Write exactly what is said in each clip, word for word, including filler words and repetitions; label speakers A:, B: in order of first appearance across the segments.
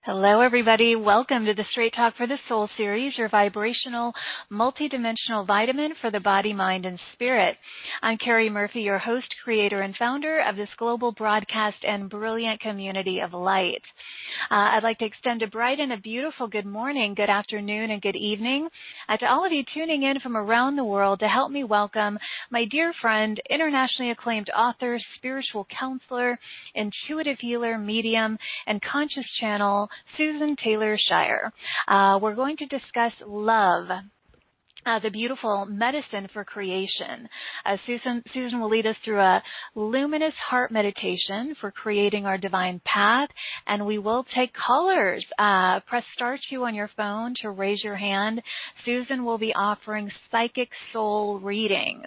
A: Hello, everybody. Welcome to the Straight Talk for the Soul series, your vibrational, multidimensional vitamin for the body, mind, and spirit. I'm Carrie Murphy, your host, creator, and founder of this global broadcast and brilliant community of light. Uh, I'd like to extend a bright and a beautiful good morning, good afternoon, and good evening uh, to all of you tuning in from around the world to help me welcome my dear friend, internationally acclaimed author, spiritual counselor, intuitive healer, medium, and conscious channel, Susan Taylor Shire. Uh, we're going to discuss love, uh, the beautiful medicine for creation. Uh, Susan, Susan will lead us through a luminous heart meditation for creating our divine path, and we will take callers. Uh, press star two on your phone to raise your hand. Susan will be offering psychic soul readings.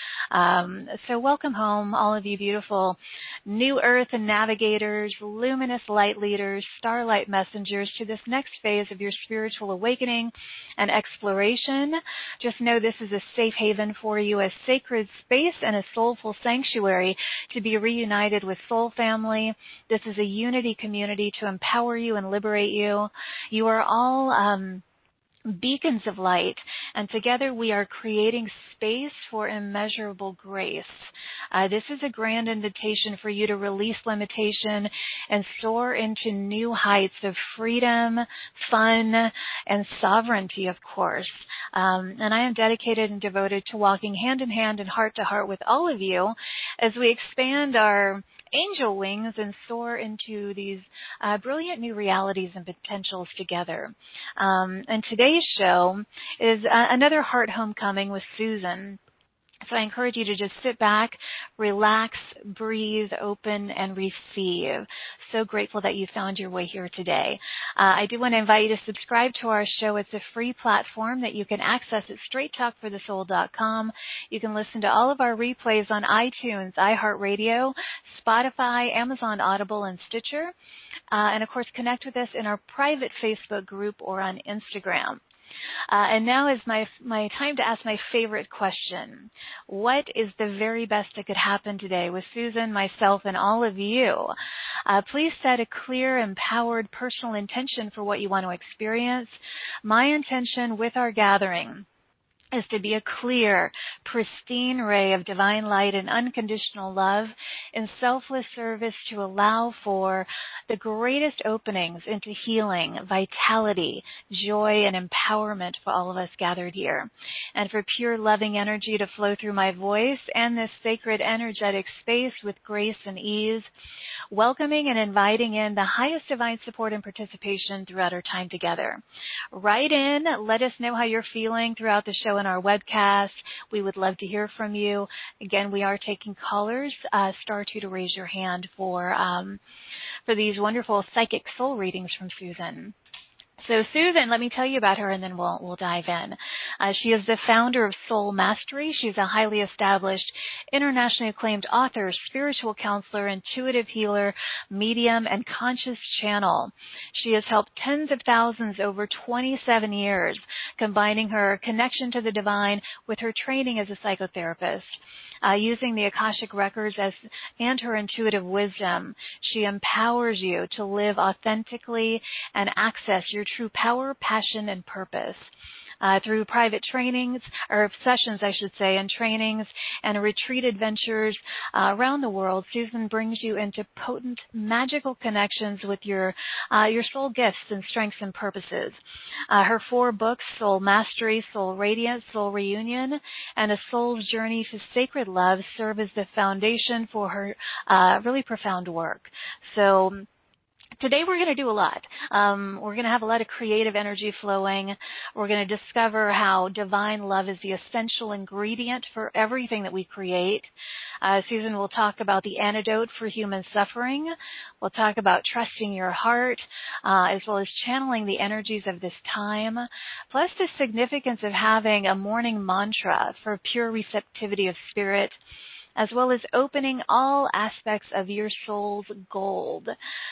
A: Um, so welcome home, all of you beautiful new earth and navigators, luminous light leaders, starlight messengers to this next phase of your spiritual awakening and exploration. Just know this is a safe haven for you, a sacred space and a soulful sanctuary to be reunited with soul family. This is a unity community to empower you and liberate you. You are all um, beacons of light, and together we are creating space for immeasurable grace. Uh, this is a grand invitation for you to release limitation and soar into new heights of freedom, fun, and sovereignty, of course. Um, and I am dedicated and devoted to walking hand in hand and heart to heart with all of you as we expand our angel wings and soar into these uh, brilliant new realities and potentials together. Um, and today's show is uh, another heart homecoming with Susan. So I encourage you to just sit back, relax, breathe, open, and receive. So grateful that you found your way here today. Uh, I do want to invite you to subscribe to our show. It's a free platform that you can access at straight talk for the soul dot com. You can listen to all of our replays on iTunes, iHeartRadio, Spotify, Amazon Audible, and Stitcher. Uh, and, of course, connect with us in our private Facebook group or on Instagram. Uh, and now is my my time to ask my favorite question. What is the very best that could happen today with Susan, myself, and all of you? Uh, please set a clear, empowered, personal intention for what you want to experience. My intention with our gathering is to be a clear, pristine ray of divine light and unconditional love in selfless service to allow for the greatest openings into healing, vitality, joy, and empowerment for all of us gathered here. And for pure loving energy to flow through my voice and this sacred energetic space with grace and ease, welcoming and inviting in the highest divine support and participation throughout our time together. Write in, let us know how you're feeling throughout the show in our webcast. We would love to hear from you. Again, we are taking callers. Uh, star two to raise your hand for um, for these wonderful psychic soul readings from Susan. So Susan, let me tell you about her, and then we'll we'll dive in. Uh, she is the founder of Soul Mastery. She's a highly established, internationally acclaimed author, spiritual counselor, intuitive healer, medium, and conscious channel. She has helped tens of thousands over twenty-seven years, combining her connection to the divine with her training as a psychotherapist. Uh, using the Akashic Records as and her intuitive wisdom, she empowers you to live authentically and access your true power, passion, and purpose. Uh, through private trainings, or sessions, I should say, and trainings and retreat adventures uh, around the world, Susan brings you into potent, magical connections with your uh, your soul gifts and strengths and purposes. Uh, her four books, Soul Mastery, Soul Radiance, Soul Reunion, and A Soul's Journey to Sacred Love, serve as the foundation for her uh, really profound work. So today we're going to do a lot. Um, we're going to have a lot of creative energy flowing. We're going to discover how divine love is the essential ingredient for everything that we create. Uh, Susan will talk about the antidote for human suffering. We'll talk about trusting your heart, uh, as well as channeling the energies of this time, plus the significance of having a morning mantra for pure receptivity of spirit, as well as opening all aspects of your soul's gold.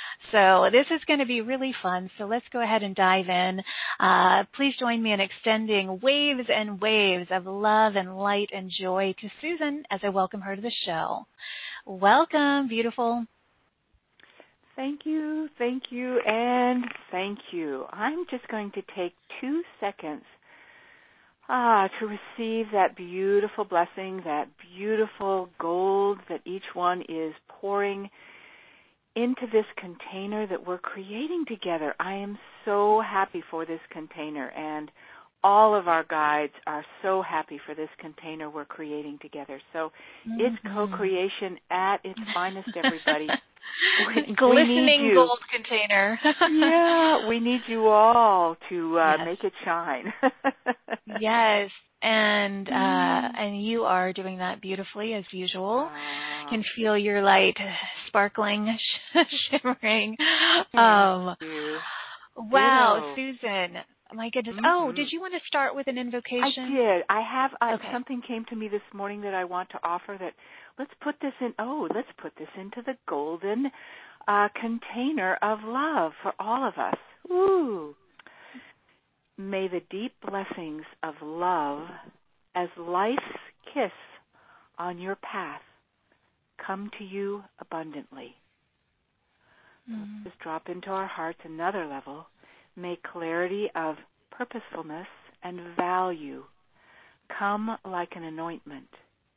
A: So this is going to be really fun, so let's go ahead and dive in. Uh, please join me in extending waves and waves of love and light and joy to Susan as I welcome her to the show. Welcome, beautiful.
B: Thank you, thank you, and thank you. I'm just going to take two seconds ah, to receive that beautiful blessing, that beautiful gold that each one is pouring into this container that we're creating together. I am so happy for this container, and all of our guides are so happy for this container we're creating together. So mm-hmm. It's co-creation at its finest, everybody.
A: We, Glistening we gold container.
B: Yeah, we need you all to uh,
A: yes.
B: make it shine.
A: Yes, and uh, and you are doing that beautifully as usual.
B: Uh,
A: Can feel your light sparkling, shimmering.
B: Thank
A: um,
B: you.
A: Wow,
B: Ditto.
A: Susan. My goodness.
B: Mm-hmm.
A: Oh, did you want to start with an invocation?
B: I did. I have uh,
A: okay.
B: something came to me this morning that I want to offer. That let's put this in. Oh, let's put this into the golden uh, container of love for all of us. Ooh. May the deep blessings of love as life's kiss on your path come to you abundantly.
A: Mm-hmm.
B: Just drop into our hearts another level. May clarity of purposefulness and value come like an anointment.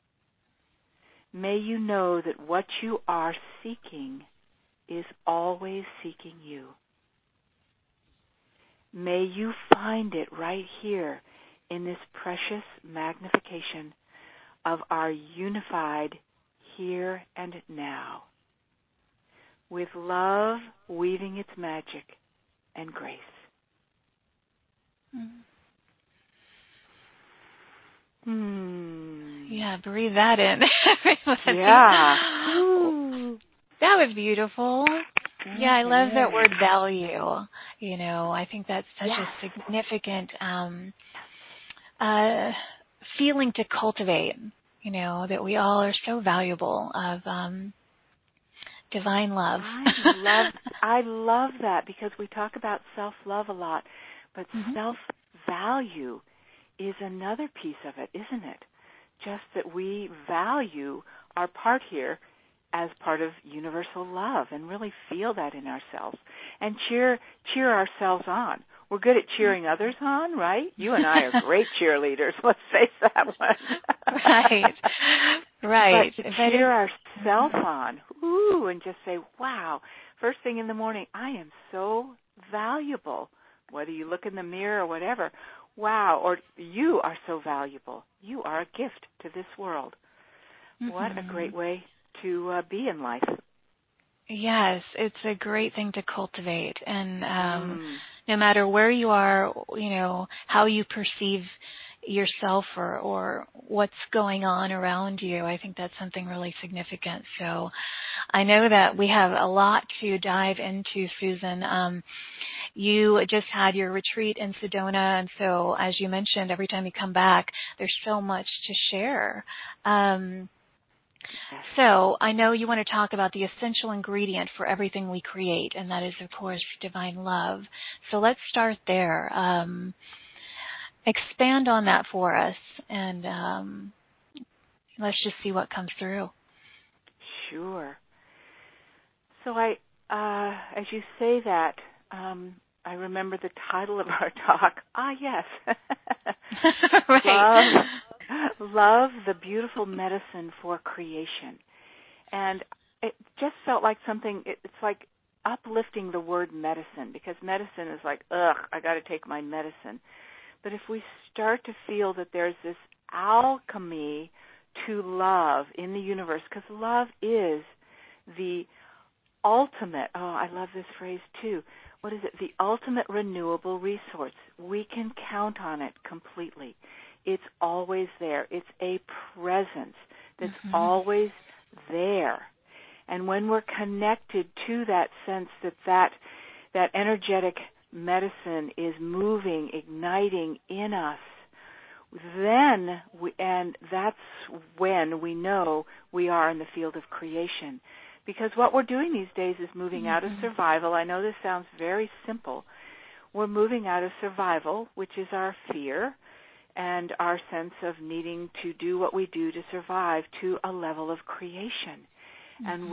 B: May you know that what you are seeking is always seeking you. May you find it right here in this precious magnification of our unified here and now, with love weaving its magic and grace.
A: Mm.
B: Hmm.
A: Yeah, breathe that in.
B: Yeah.
A: That was beautiful. Yeah, I love that word value. You know, I think that's such
B: yes.
A: a significant um, uh, feeling to cultivate, you know, that we all are so valuable of um, divine love.
B: I love I love that because we talk about self-love a lot, but mm-hmm. self-value is another piece of it, isn't it? Just that we value our part here as part of universal love and really feel that in ourselves and cheer cheer ourselves on. We're good at cheering others on, right? You and I are great cheerleaders. Let's face that one.
A: Right. Right.
B: But to cheer ourselves on, ooh, and just say, wow, first thing in the morning, I am so valuable, whether you look in the mirror or whatever. Wow, or you are so valuable. You are a gift to this world. Mm-hmm. What a great way to uh, be in life.
A: Yes, it's a great thing to cultivate. And um, mm. no matter where you are, you know, how you perceive yourself or, or what's going on around you, I think that's something really significant. So I know that we have a lot to dive into, Susan. Um, you just had your retreat in Sedona, and so as you mentioned, every time you come back, there's so much to share. Um, So I know you want to talk about the essential ingredient for everything we create, and that is, of course, divine love. So let's start there. Um, expand on that for us, and um, let's just see what comes through.
B: Sure. So I, uh, as you say that, um, I remember the title of our talk. Ah, yes.
A: Right.
B: Love, love, the beautiful medicine for creation. And it just felt like something, it, it's like uplifting the word medicine, because medicine is like, ugh, I got to take my medicine. But if we start to feel that there's this alchemy to love in the universe, because love is the ultimate, oh, I love this phrase too, what is it? The ultimate renewable resource. We can count on it completely. It's always there. It's a presence that's mm-hmm. always there. And when we're connected to that sense that that, that energetic medicine is moving, igniting in us, then, we, and that's when we know we are in the field of creation. Because what we're doing these days is moving mm-hmm. out of survival. I know this sounds very simple. We're moving out of survival, which is our fear and our sense of needing to do what we do to survive, to a level of creation. Mm-hmm. And we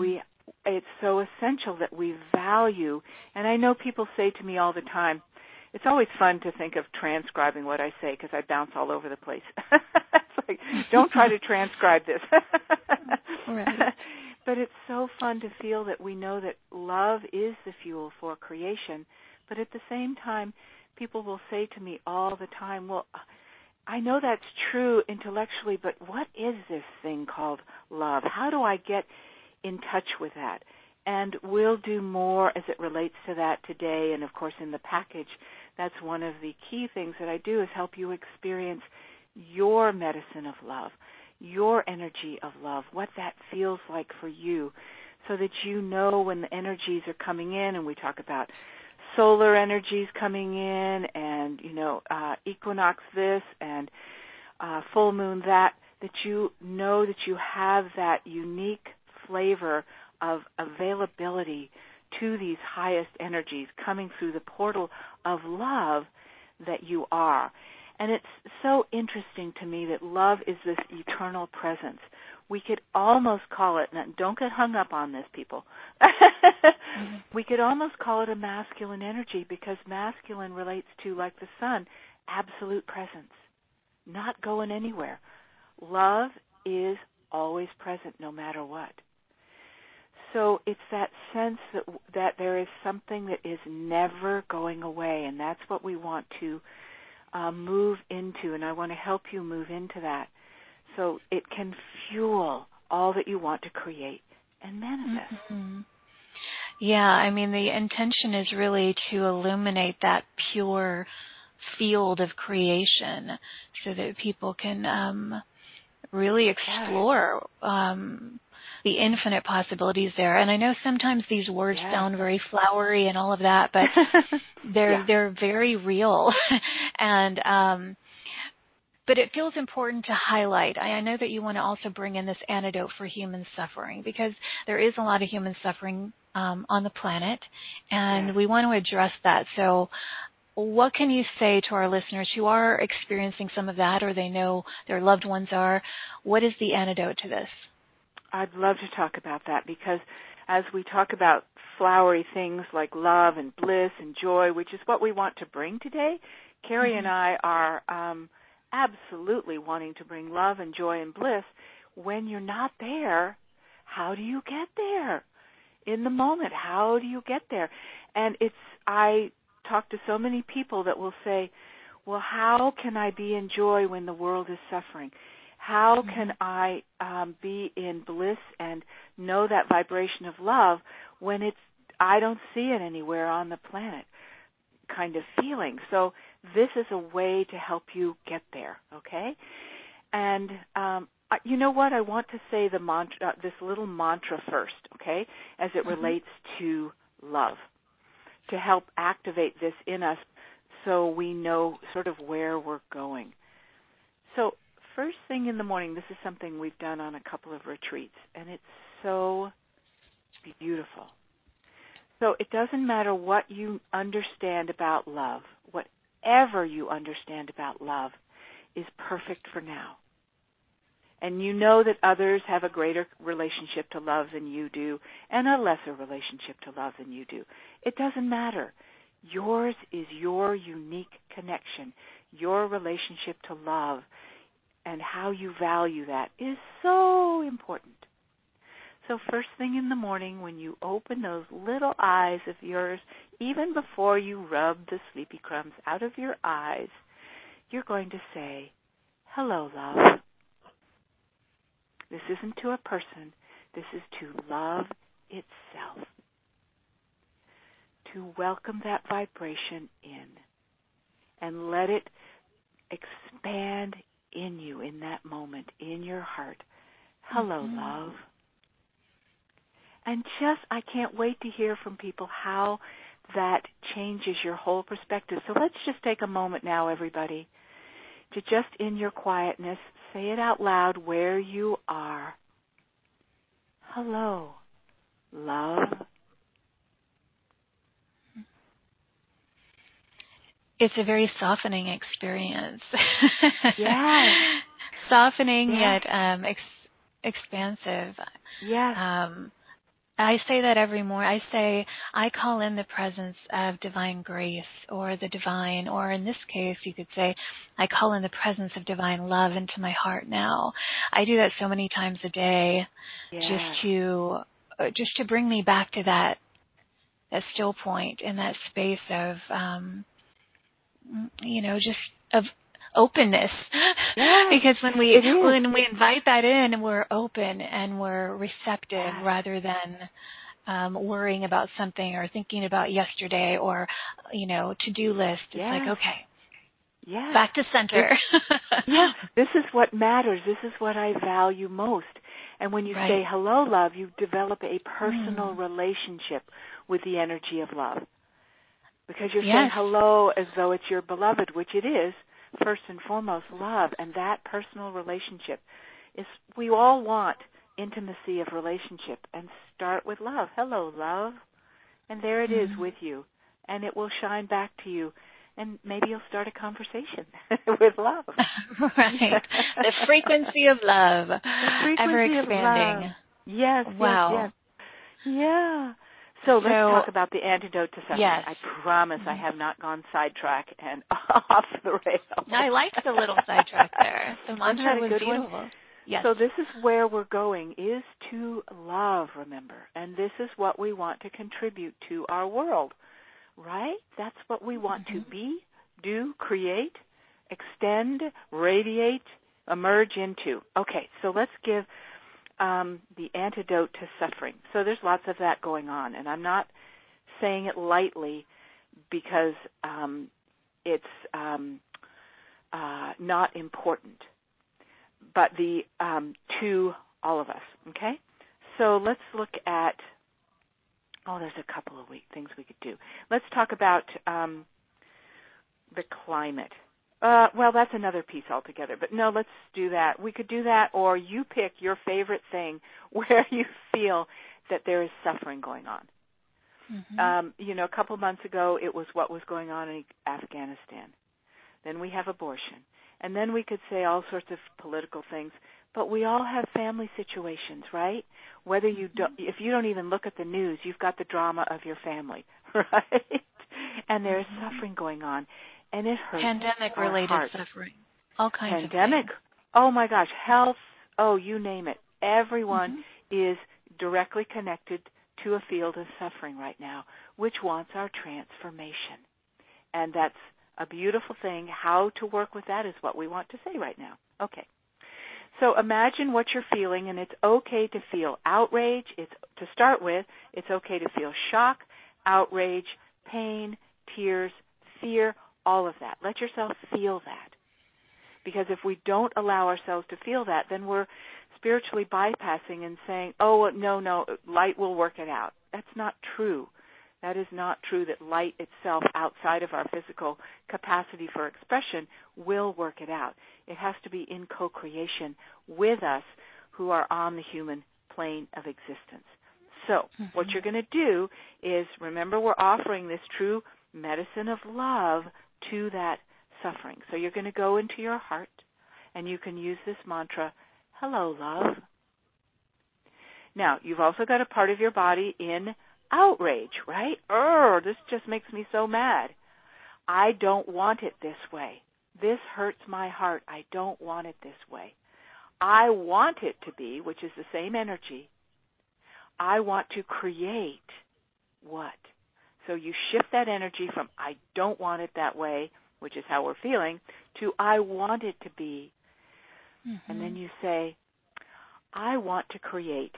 B: it's so essential that we value. And I know people say to me all the time, it's always fun to think of transcribing what I say because I bounce all over the place. It's like, don't try to transcribe this.
A: Right.
B: But it's so fun to feel that we know that love is the fuel for creation. But at the same time, people will say to me all the time, well, I know that's true intellectually, but what is this thing called love? How do I get in touch with that? And we'll do more as it relates to that today. And, of course, in the package, that's one of the key things that I do is help you experience your medicine of love, your energy of love, what that feels like for you, so that you know when the energies are coming in, and we talk about solar energies coming in and, you know, uh, equinox this and uh, full moon that, that you know that you have that unique flavor of availability to these highest energies coming through the portal of love that you are. And it's so interesting to me that love is this eternal presence. We could almost call it, and don't get hung up on this, people, mm-hmm. we could almost call it a masculine energy because masculine relates to, like the sun, absolute presence, not going anywhere. Love is always present no matter what. So it's that sense that that there is something that is never going away, and that's what we want to uh, move into, and I want to help you move into that so it can fuel all that you want to create and manifest.
A: Mm-hmm. Yeah, I mean, the intention is really to illuminate that pure field of creation so that people can um, really explore um the infinite possibilities there. And I know sometimes these words yeah. sound very flowery and all of that, but they're yeah. they're very real. and um but it feels important to highlight. I, I know that you want to also bring in this antidote for human suffering because there is a lot of human suffering um, on the planet, and yeah. we want to address that. So what can you say to our listeners who are experiencing some of that or they know their loved ones are? What is the antidote to this?
B: I'd love to talk about that because as we talk about flowery things like love and bliss and joy, which is what we want to bring today, Carrie mm-hmm. and I are um, absolutely wanting to bring love and joy and bliss. When you're not there, how do you get there? In the moment, how do you get there? And it's, I talk to so many people that will say, well, how can I be in joy when the world is suffering? How can I um, be in bliss and know that vibration of love when it's I don't see it anywhere on the planet kind of feeling? So this is a way to help you get there, okay? And um, you know what? I want to say the mantra, uh, this little mantra first, okay, as it mm-hmm. relates to love, to help activate this in us so we know sort of where we're going. So first thing in the morning, this is something we've done on a couple of retreats, and it's so beautiful. So it doesn't matter what you understand about love. Whatever you understand about love is perfect for now. And you know that others have a greater relationship to love than you do and a lesser relationship to love than you do. It doesn't matter. Yours is your unique connection, your relationship to love. And how you value that is so important. So first thing in the morning, when you open those little eyes of yours, even before you rub the sleepy crumbs out of your eyes, you're going to say, hello, love. This isn't to a person. This is to love itself. To welcome that vibration in and let it expand in you in that moment, in your heart. Hello, mm-hmm. love. And just, I can't wait to hear from people how that changes your whole perspective. So let's just take a moment now, everybody, to just in your quietness, say it out loud where you are. Hello, love.
A: It's a very softening experience.
B: Yes.
A: Softening
B: yes.
A: yet um, ex- expansive.
B: Yes.
A: Um, I say that every morning. I say, I call in the presence of divine grace or the divine, or in this case, you could say, I call in the presence of divine love into my heart now. I do that so many times a day,
B: Yes.
A: just to uh, just to bring me back to that that still point in that space of, um, you know, just of openness.
B: Yes,
A: because when we when we invite that in, we're open and we're receptive
B: yes.
A: rather than um, worrying about something or thinking about yesterday or, you know, to-do list. It's
B: yes.
A: like, okay,
B: yes.
A: back to center.
B: Yeah, this is what matters. This is what I value most. And when you
A: right.
B: say hello, love, you develop a personal
A: mm.
B: relationship with the energy of love. Because you're
A: yes.
B: saying hello as though it's your beloved, which it is, first and foremost, love. And that personal relationship is, we all want intimacy of relationship, and start with love. Hello, love. And there it
A: mm.
B: is with you. And it will shine back to you. And maybe you'll start a conversation with love.
A: right. The frequency of love.
B: The frequency
A: Ever expanding.
B: Of love. Yes,
A: wow.
B: yes, yes. Yeah. So,
A: so
B: let's talk about the antidote to suffering.
A: Yes.
B: I promise mm-hmm. I have not gone sidetrack and off the rails.
A: I liked the little sidetrack there. The mantra was beautiful.
B: One?
A: Yes.
B: So this is where we're going, is to love, remember. And this is what we want to contribute to our world, right? That's what we want mm-hmm. to be, do, create, extend, radiate, emerge into. Okay, so let's give um, the antidote to suffering. So there's lots of that going on, and I'm not saying it lightly because um, it's um, uh, not important, but the um, to all of us, okay? So let's look at, oh, there's a couple of week things we could do. Let's talk about um, the climate. Uh, well, that's another piece altogether, but no, let's do that. We could do that, or you pick your favorite thing where you feel that there is suffering going on. Mm-hmm. Um, you know, a couple months ago, it was what was going on in Afghanistan. Then we have abortion. And then we could say all sorts of political things, but we all have family situations, right? Whether you don't, if you don't even look at the news, you've got the drama of your family, right? And there's mm-hmm. suffering going on, and it hurts.
A: Pandemic-related suffering, all kinds
B: Pandemic,
A: of Pandemic.
B: Oh my gosh, health. Oh, you name it. Everyone mm-hmm. is directly connected to a field of suffering right now, which wants our transformation, and that's a beautiful thing. How to work with that is what we want to say right now. Okay. So imagine what you're feeling, and it's okay to feel outrage. It's to start with, it's okay to feel shock, outrage, pain, tears, fear, all of that. Let yourself feel that. Because if we don't allow ourselves to feel that, then we're spiritually bypassing and saying, oh, no, no, light will work it out. That's not true. That is not true that light itself, outside of our physical capacity for expression, will work it out. It has to be in co-creation with us who are on the human plane of existence. So mm-hmm. what you're going to do is, remember, we're offering this true medicine of love to that suffering. So you're going to go into your heart, and you can use this mantra, hello, love. Now, you've also got a part of your body in outrage, right? Oh, this just makes me so mad. I don't want it this way. This hurts my heart. I don't want it this way. I want it to be, which is the same energy. I want to create what? So you shift that energy from I don't want it that way, which is how we're feeling, to I want it to be. Mm-hmm. And then you say, I want to create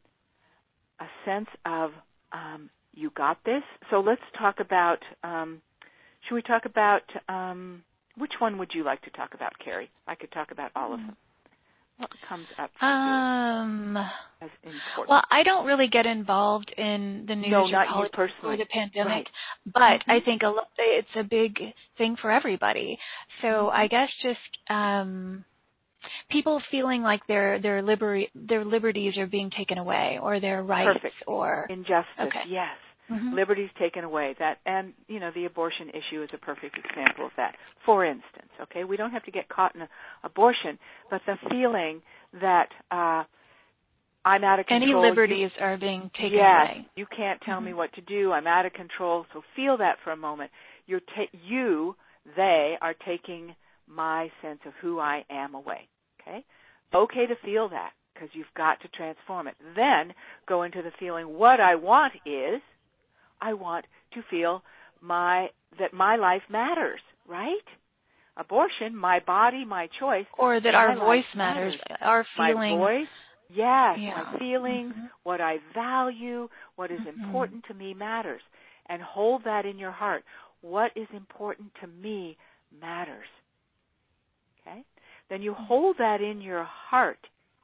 B: a sense of Um, you got this. So let's talk about, um, should we talk about, um, which one would you like to talk about, Carrie? I could talk about all of them. What comes up for
A: um,
B: you as important?
A: Well, I don't really get involved in the news
B: no,
A: or
B: not
A: politics
B: you personally.
A: or the pandemic,
B: right.
A: but
B: mm-hmm.
A: I think a lo- it's a big thing for everybody. So mm-hmm. I guess just um, people feeling like their their liberty their liberties are being taken away, or their rights,
B: Perfect.
A: or
B: injustice.
A: Okay.
B: Yes,
A: mm-hmm.
B: liberties taken away. That, and you know, the abortion issue is a perfect example of that. For instance, okay, we don't have to get caught in an abortion, but the feeling that uh, I'm out of control.
A: Any liberties you, are being taken
B: yes,
A: away.
B: You can't tell
A: mm-hmm.
B: me what to do. I'm out of control. So feel that for a moment. You're ta- you, they are taking my sense of who I am away. Okay? Okay to feel that because you've got to transform it. Then go into the feeling, what I want is, I want to feel my that my life matters, right? Abortion, my body, my choice.
A: Or that our voice matters,
B: matters.
A: our feeling.
B: My voice, yes,
A: yeah.
B: my feelings,
A: mm-hmm.
B: what I value, what is
A: mm-hmm.
B: important to me matters. And hold that in your heart. What is important to me matters. Okay? Then you hold that in your heart,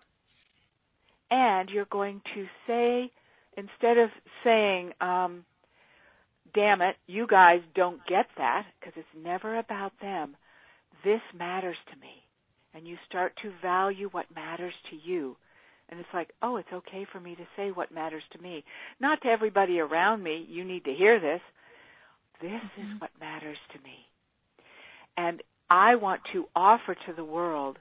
B: and you're going to say, instead of saying, um, damn it, you guys don't get that, because it's never about them. This matters to me. And you start to value what matters to you. And it's like, oh, it's okay for me to say what matters to me. Not to everybody around me, you need to hear this. This mm-hmm. is what matters to me. And I want to offer to the world,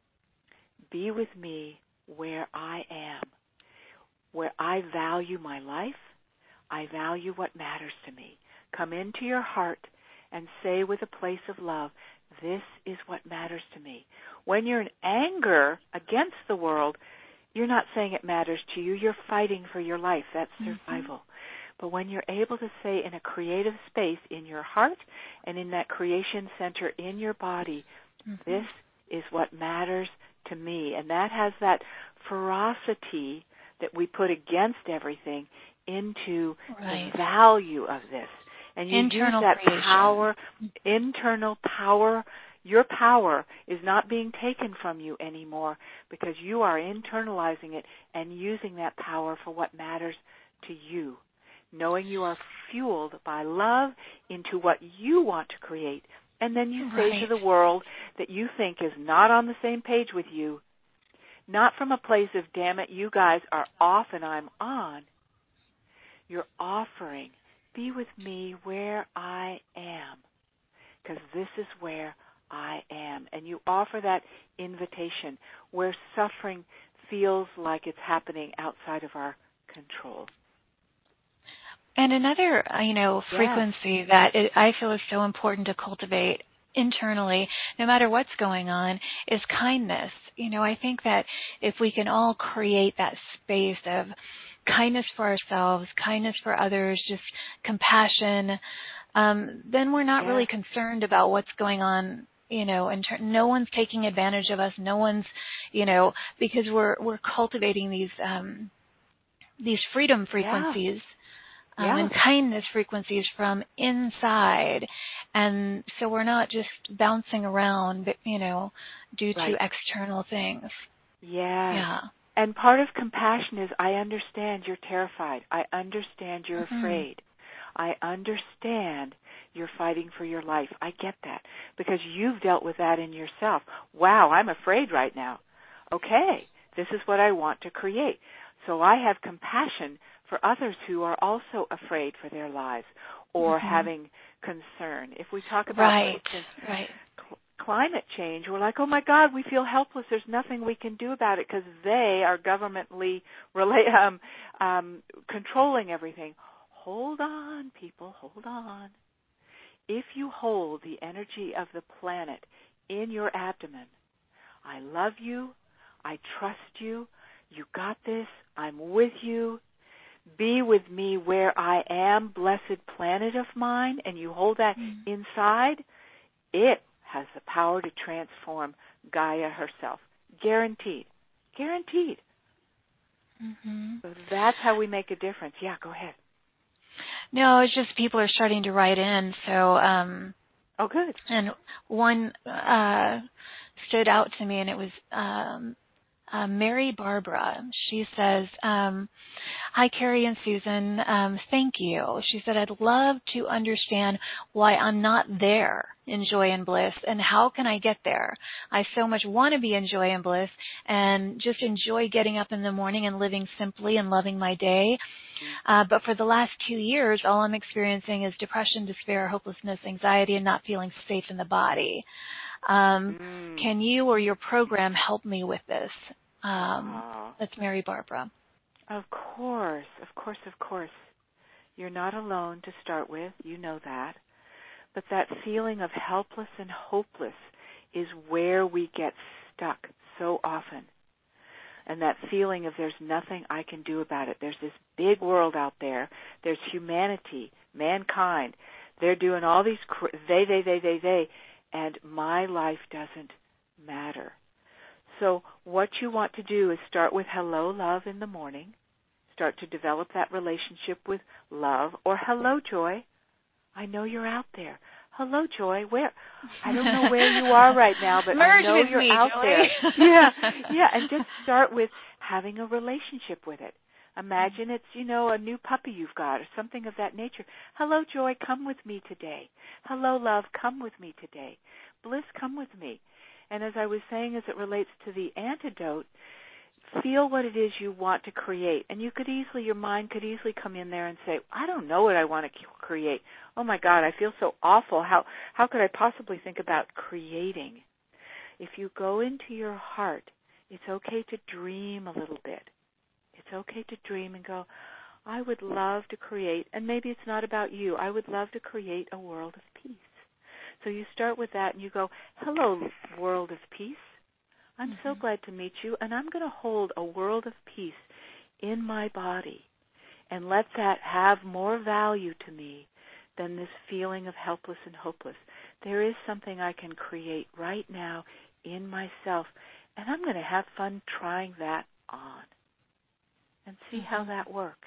B: be with me where I am, where I value my life, I value what matters to me. Come into your heart and say with a place of love, this is what matters to me. When you're in anger against the world, you're not saying it matters to you. You're fighting for your life. That's survival. Mm-hmm. But when you're able to say in a creative space in your heart and in that creation center in your body, mm-hmm. this is what matters to me. And that has that ferocity that we put against everything into right. the value of this. And you
A: internal
B: use that
A: creation.
B: power, internal power. Your power is not being taken from you anymore because you are internalizing it and using that power for what matters to you. Knowing you are fueled by love into what you want to create. And then you
A: right.
B: say to the world that you think is not on the same page with you, not from a place of, damn it, you guys are off and I'm on. You're offering, be with me where I am, because this is where I am. And you offer that invitation where suffering feels like it's happening outside of our control.
A: And another, you know, frequency yes. that it, I feel is so important to cultivate internally, no matter what's going on, is kindness. You know, I think that if we can all create that space of kindness for ourselves, kindness for others, just compassion, um, then we're not yeah. really concerned about what's going on. You know, and ter- no one's taking advantage of us. No one's, you know, because we're we're cultivating these um, these freedom frequencies yeah. um, yeah. and kindness frequencies from inside, and so we're not just bouncing around, you know, due right. to external things.
B: Yeah.
A: Yeah.
B: And part of compassion is I understand you're terrified. I understand you're mm-hmm. afraid. I understand you're fighting for your life. I get that because you've dealt with that in yourself. Wow, I'm afraid right now. Okay, this is what I want to create. So I have compassion for others who are also afraid for their lives or mm-hmm. having concern. If we talk about,
A: right,
B: for instance,
A: right.
B: cl- climate change, we're like, oh my God, we feel helpless. There's nothing we can do about it because they are governmentally rela- um, um, controlling everything. Hold on, people, hold on. If you hold the energy of the planet in your abdomen, I love you, I trust you, you got this, I'm with you, be with me where I am, blessed planet of mine, and you hold that mm-hmm. inside, it has the power to transform Gaia herself. Guaranteed. Guaranteed.
A: Mm-hmm.
B: So that's how we make a difference. Yeah, go ahead.
A: No, it's just people are starting to write in. So, um,
B: oh, good.
A: And one uh, stood out to me, and it was um, uh, Mary Barbara. She says, um, "Hi, Carrie and Susan. Um, thank you." She said, "I'd love to understand why I'm not there in joy and bliss, and how can I get there? I so much want to be in joy and bliss, and just enjoy getting up in the morning and living simply and loving my day." Uh, but for the last two years, all I'm experiencing is depression, despair, hopelessness, anxiety, and not feeling safe in the body. Um, mm. Can you or your program help me with this? Um,
B: Aww.
A: that's Mary Barbara.
B: Of course, of course, of course. You're not alone to start with. You know that. But that feeling of helpless and hopeless is where we get stuck so often. And that feeling of there's nothing I can do about it. There's this big world out there. There's humanity, mankind. They're doing all these, cr- they, they, they, they, they, and my life doesn't matter. So what you want to do is start with hello, love in the morning. Start to develop that relationship with love. Or hello, Joy. I know you're out there. Hello, Joy. Where? I don't know where you are right now, but
A: Merge
B: I know
A: with
B: you're
A: me,
B: out
A: Joy.
B: there. Yeah, yeah. And just start with having a relationship with it. Imagine it's, you know, a new puppy you've got or something of that nature. Hello, Joy. Come with me today. Hello, love. Come with me today. Bliss, come with me. And as I was saying, as it relates to the antidote, feel what it is you want to create. And you could easily, your mind could easily come in there and say, I don't know what I want to create. Oh, my God, I feel so awful. How how could I possibly think about creating? If you go into your heart, it's okay to dream a little bit. It's okay to dream and go, I would love to create, and maybe it's not about you, I would love to create a world of peace. So you start with that and you go, hello, world of peace. I'm mm-hmm. so glad to meet you, and I'm going to hold a world of peace in my body and let that have more value to me than this feeling of helpless and hopeless. There is something I can create right now in myself, and I'm going to have fun trying that on and see mm-hmm. how that works.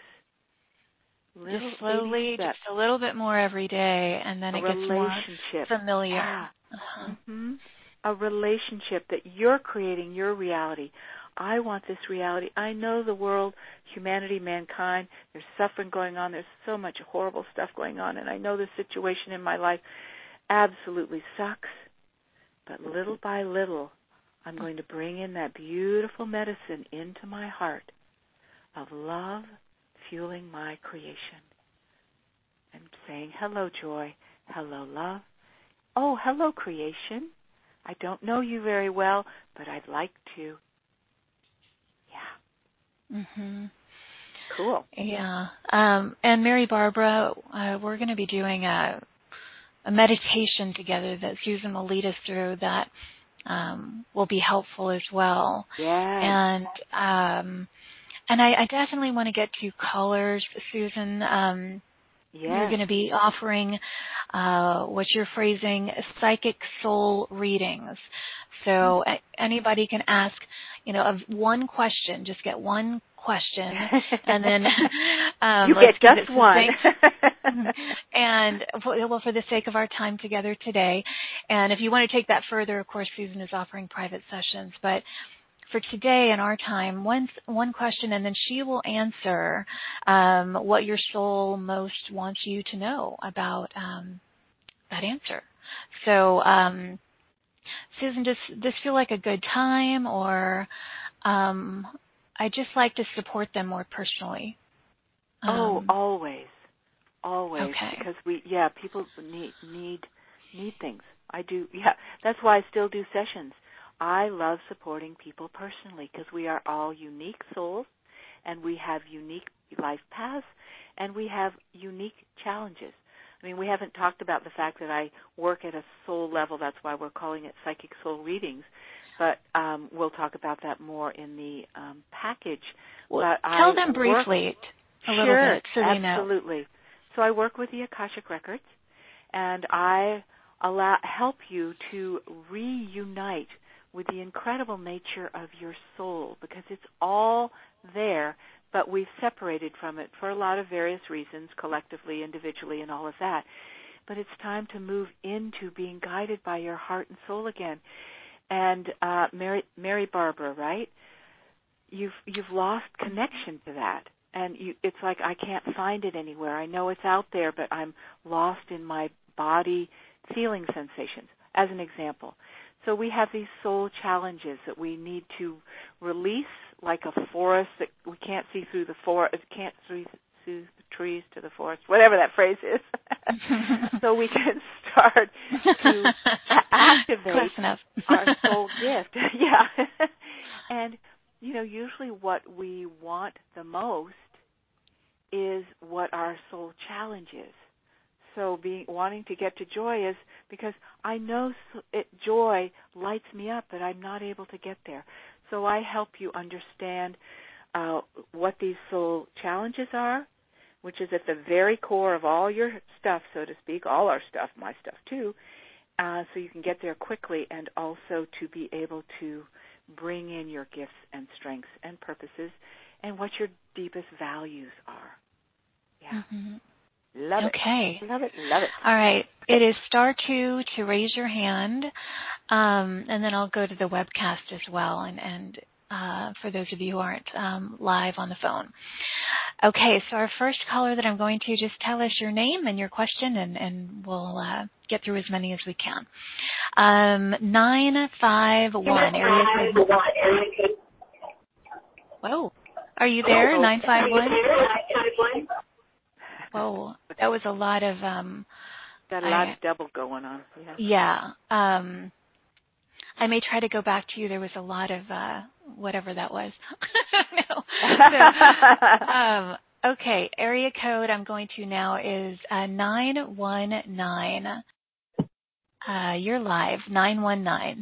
B: Little
A: just slowly, just a little bit more every day, and then
B: a
A: it gets more familiar.
B: Yeah.
A: Uh-huh.
B: Mm-hmm. A relationship that you're creating your reality. I want this reality. I know the world, humanity, mankind, there's suffering going on. There's so much horrible stuff going on, and I know the situation in my life absolutely sucks. But little by little, I'm going to bring in that beautiful medicine into my heart of love, fueling my creation. And saying, hello, joy. Hello, love. Oh, hello, creation. I don't know you very well, but I'd like to. Yeah.
A: Mhm.
B: Cool.
A: Yeah. Um, and Mary Barbara, uh, we're going to be doing a, a meditation together that Susan will lead us through that um, will be helpful as well.
B: Yeah.
A: And um, and I, I definitely want to get to callers, Susan. Um,
B: yes.
A: You're going to be offering uh, what you're phrasing psychic soul readings. So mm-hmm. anybody can ask, you know, of one question. Just get one question, and then um,
B: you
A: let's
B: get just one.
A: And well, for the sake of our time together today, and if you want to take that further, of course, Susan is offering private sessions, but for today and our time, one one question, and then she will answer um, what your soul most wants you to know about um, that answer. So, um, Susan, does this feel like a good time, or um, I just like to support them more personally? Um,
B: oh, always, always,
A: okay.
B: because we, yeah, people need need need things. I do, yeah. That's why I still do sessions. I love supporting people personally because we are all unique souls and we have unique life paths and we have unique challenges. I mean, we haven't talked about the fact that I work at a soul level. That's why we're calling it Psychic Soul Readings. But um, we'll talk about that more in the um, package.
A: Well,
B: but
A: tell
B: I
A: them briefly
B: work,
A: a little
B: sure,
A: bit so they know.
B: Absolutely. So I work with the Akashic Records, and I allow help you to reunite with the incredible nature of your soul, because it's all there, but we've separated from it for a lot of various reasons, collectively, individually, and all of that. But it's time to move into being guided by your heart and soul again. And uh, Mary, Mary Barbara, right? You've you've lost connection to that, and you, it's like I can't find it anywhere. I know it's out there, but I'm lost in my body feeling sensations. As an example. So we have these soul challenges that we need to release, like a forest that we can't see through the forest, can't see through the trees to the forest, whatever that phrase is. So we can start to activate our soul gift. Yeah. And, you what we want the most is what our soul challenge is. So being wanting to get to joy is because I know it, joy lights me up, but I'm not able to get there. So I help you understand uh, what these soul challenges are, which is at the very core of all your stuff, so to speak, all our stuff, my stuff too, uh, so you can get there quickly, and also to be able to bring in your gifts and strengths and purposes and what your deepest values are. Yeah.
A: Mm-hmm.
B: Love it.
A: Okay.
B: Love it. Love it.
A: All right. It is star two to raise your hand, um, and then I'll go to the webcast as well, and, and uh, for those of you who aren't um, live on the phone. Okay, so our first caller that I'm going to, just tell us your name and your question, and, and we'll uh, get through as many as we can. Um, nine five one, area code. Whoa. Are you there, nine five one? Whoa, that was a lot of... Um,
B: Got a lot
A: I,
B: of double going on. Yeah.
A: Yeah. Um, I may try to go back to you. There was a lot of uh, whatever that was. no. So, um, okay, area code I'm going to now is uh, nine one nine. Uh, you're live, nine one nine.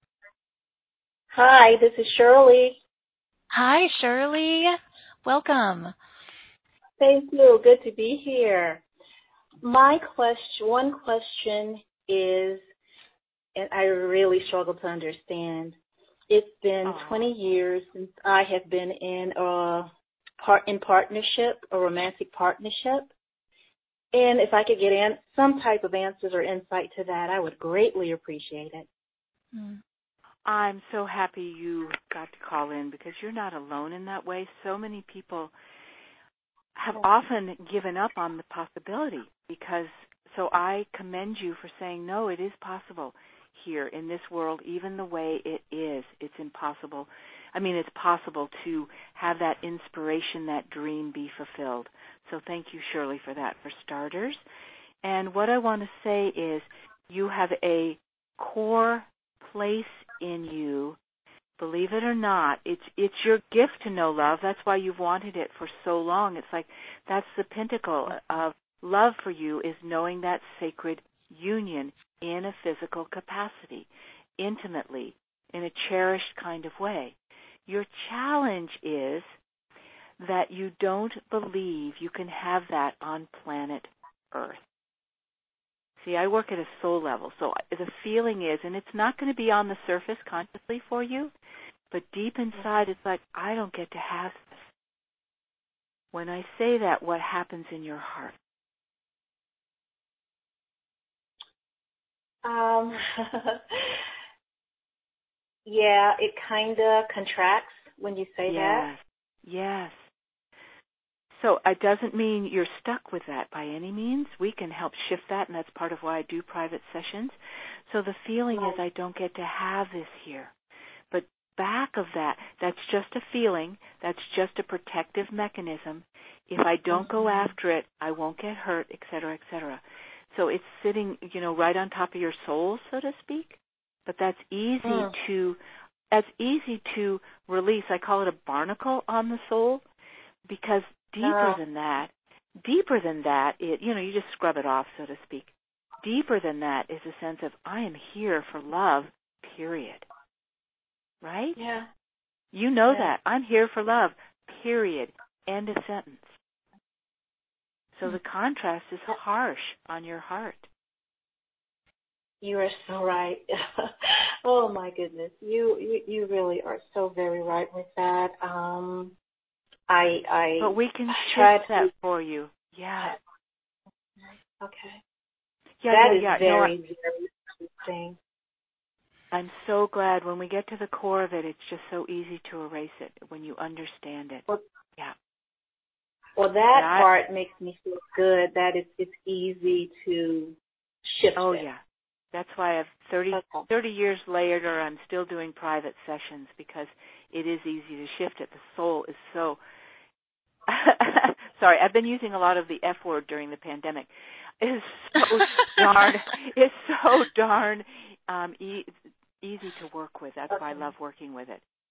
C: Hi, this is Shirley.
A: Hi, Shirley. Welcome.
C: Thank you. Good to be here. My question, one question is, and I really struggle to understand. It's been
B: oh.
C: twenty years since I have been in a part in partnership, a romantic partnership. And if I could get in some type of answers or insight to that, I would greatly appreciate it.
A: Mm.
B: I'm so happy you got to call in, because you're not alone in that way. So many people have often given up on the possibility, because, so I commend you for saying, no, it is possible here in this world, even the way it is. It's impossible. I mean, it's possible to have that inspiration, that dream be fulfilled. So thank you, Shirley, for that, for starters. And what I want to say is you have a core place in you. Believe it or not, it's it's your gift to know love. That's why you've wanted it for so long. It's like that's the pinnacle of love for you, is knowing that sacred union in a physical capacity, intimately, in a cherished kind of way. Your challenge is that you don't believe you can have that on planet Earth. See, I work at a soul level, so the feeling is, and it's not going to be on the surface consciously for you, but deep inside it's like, I don't get to have this. When I say that, what happens in your heart?
C: Um, yeah, it kind of contracts when you say
B: yes.
C: that.
B: Yes. So it doesn't mean you're stuck with that by any means. We can help shift that, and that's part of why I do private sessions. So the feeling is, I don't get to have this here. But back of that, that's just a feeling. That's just a protective mechanism. If I don't go after it, I won't get hurt, et cetera, et cetera. So it's sitting, you know, right on top of your soul, so to speak. But that's easy mm. to, that's easy to release. I call it a barnacle on the soul, because deeper uh. than that, deeper than that, it, you know, you just scrub it off, so to speak. Deeper than that is a sense of, I am here for love, period. Right?
C: Yeah.
B: You know
C: yeah.
B: that. I'm here for love, period. End of sentence. So the contrast is harsh on your heart.
C: You are so right. Oh my goodness, you, you you really are so very right with that. Um, I I.
B: But we can shift that to... for you. Yeah.
C: Okay.
B: Yeah,
C: that
B: yeah,
C: is
B: yeah.
C: very
B: no,
C: very interesting.
B: I'm so glad when we get to the core of it, it's just so easy to erase it when you understand it.
C: Well,
B: yeah.
C: Well, that I, part makes me feel good. That it's it's easy to shift
B: Oh,
C: it.
B: yeah. That's why I've thirty,
C: okay.
B: thirty years later, I'm still doing private sessions, because it is easy to shift it. The soul is so... Sorry, I've been using a lot of the F word during the pandemic. It's so darn... It's so darn um, e- easy to work with. That's
C: okay.
B: why I love working with it.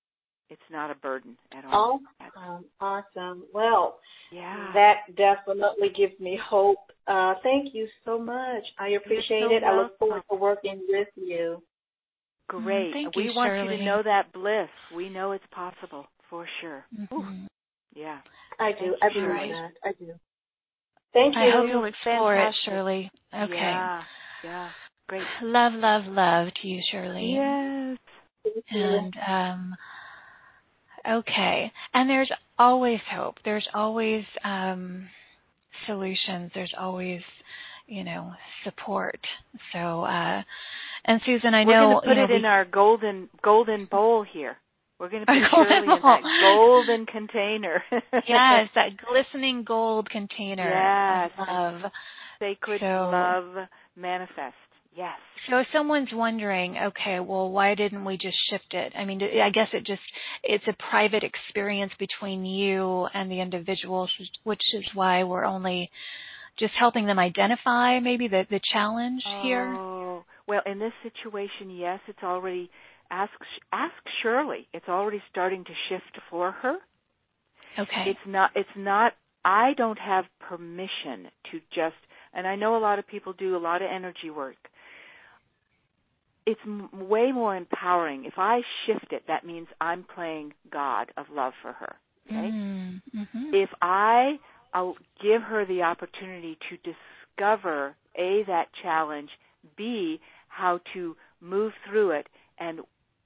B: It's not a burden at all.
C: Awesome. Awesome. Well,
B: yeah.
C: that definitely gives me hope. Uh, thank you so much. I appreciate
B: so
C: it.
B: welcome.
C: I look forward to working with you.
B: Great.
A: Mm, thank
B: we
A: you,
B: want
A: Shirley.
B: you to know that bliss. We know it's possible, for sure.
A: Mm-hmm.
B: Yeah.
C: I do.
B: Thank
C: I
B: you,
C: believe that. I do. Thank you.
A: I hope you'll explore
B: Fantastic.
A: it, Shirley. Okay.
B: Yeah. Yeah. Great.
A: Love, love, love to you, Shirley.
B: Yes.
A: And, um, okay. And there's always hope. There's always um, solutions. There's always, you know, support. So, uh, and Susan, I
B: We're
A: know.
B: going to put
A: you know,
B: it
A: we,
B: in our golden golden bowl here. We're going to put
A: golden
B: Shirley
A: bowl.
B: in that golden container.
A: Yes, that glistening gold container
B: yes.
A: of love.
B: Sacred
A: so,
B: love manifest. Yes.
A: So if someone's wondering, okay, well, why didn't we just shift it? I mean, I guess it just, it's a private experience between you and the individuals, which is why we're only just helping them identify maybe the, the challenge
B: oh,
A: here.
B: Oh, well, in this situation, yes, it's already, ask, ask Shirley. It's already starting to shift for her.
A: Okay.
B: It's not, it's not, I don't have permission to just, and I know a lot of people do a lot of energy work. It's m- way more empowering. If I shift it, that means I'm playing God of love for her. Okay?
A: Mm-hmm.
B: If I I'll give her the opportunity to discover, A, that challenge, B, how to move through it and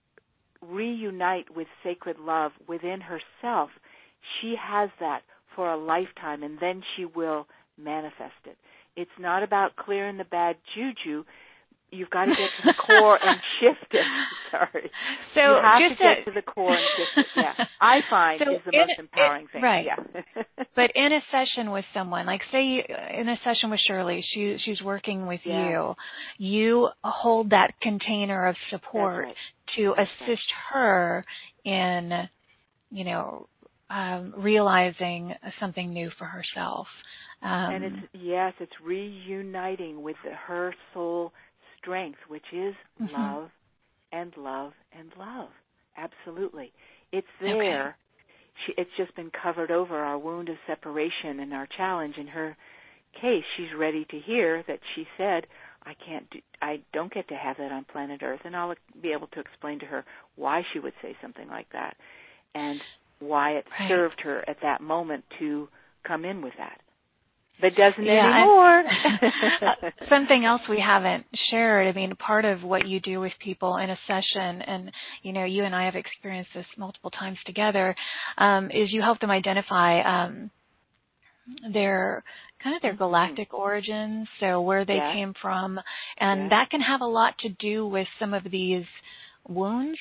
B: reunite with sacred love within herself, she has that for a lifetime, and then she will manifest it. It's not about clearing the bad juju. You've got to get to the core and shift it. Sorry.
A: So
B: you have
A: just
B: to get
A: a,
B: to the core and shift it. Yeah. I find
A: so
B: is the
A: in,
B: most empowering
A: it,
B: thing.
A: Right.
B: Yeah.
A: But in a session with someone, like say in a session with Shirley, she she's working with
B: yeah.
A: you, you hold that container of support
B: right.
A: to
B: That's
A: assist right. her in, you know, um, realizing something new for herself. Um,
B: and it's, yes, it's reuniting with the, her soul strength, which is mm-hmm. love and love and love. Absolutely. It's there. Okay. She, it's just been covered over, our wound of separation and our challenge. In her case, she's ready to hear that she said, I can't do, I don't get to have that on planet Earth. And I'll be able to explain to her why she would say something like that and why it right. served her at that moment to come in with that. But doesn't
A: yeah,
B: anymore.
A: Something else we haven't shared, I mean, part of what you do with people in a session, and, you know, you and I have experienced this multiple times together, um, is you help them identify um, their kind of their galactic mm-hmm. origins, so where they yes. came from, and yes. that can have a lot to do with some of these wounds.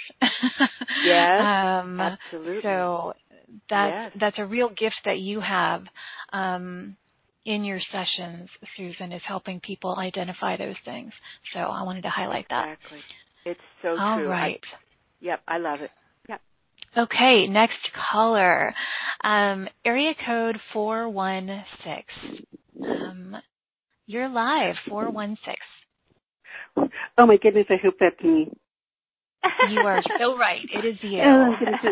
B: yes,
A: um,
B: absolutely.
A: So that's,
B: yes.
A: that's a real gift that you have. Um, in your sessions, Susan, is helping people identify those things. So I wanted to highlight that.
B: Exactly. It's so
A: All
B: true.
A: All right.
B: I, yep, I love it. Yep.
A: Okay, next caller. Um, area code four one six. Um, you're live, four one six.
D: Oh, my goodness, I hope that's me.
A: You are so right. It is you.
D: Oh,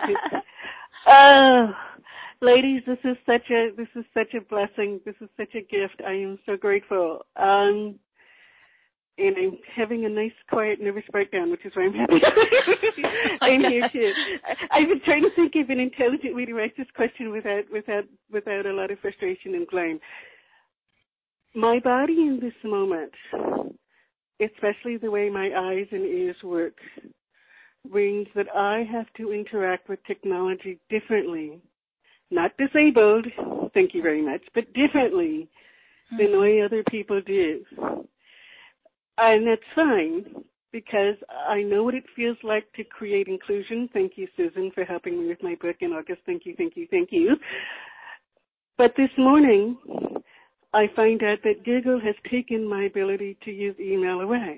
D: oh, ladies, this is such a this is such a blessing. This is such a gift. I am so grateful. Um, and I'm having a nice, quiet, nervous breakdown, which is why I'm happy. I'm here too. I've been trying to think of an intelligent way to ask this question without without without a lot of frustration and blame. My body in this moment, especially the way my eyes and ears work, means that I have to interact with technology differently. Not disabled, thank you very much, but differently mm-hmm. than the way other people do. And that's fine, because I know what it feels like to create inclusion. Thank you, Susan, for helping me with my book in August. Thank you, thank you, thank you. But this morning, I find out that Google has taken my ability to use email away.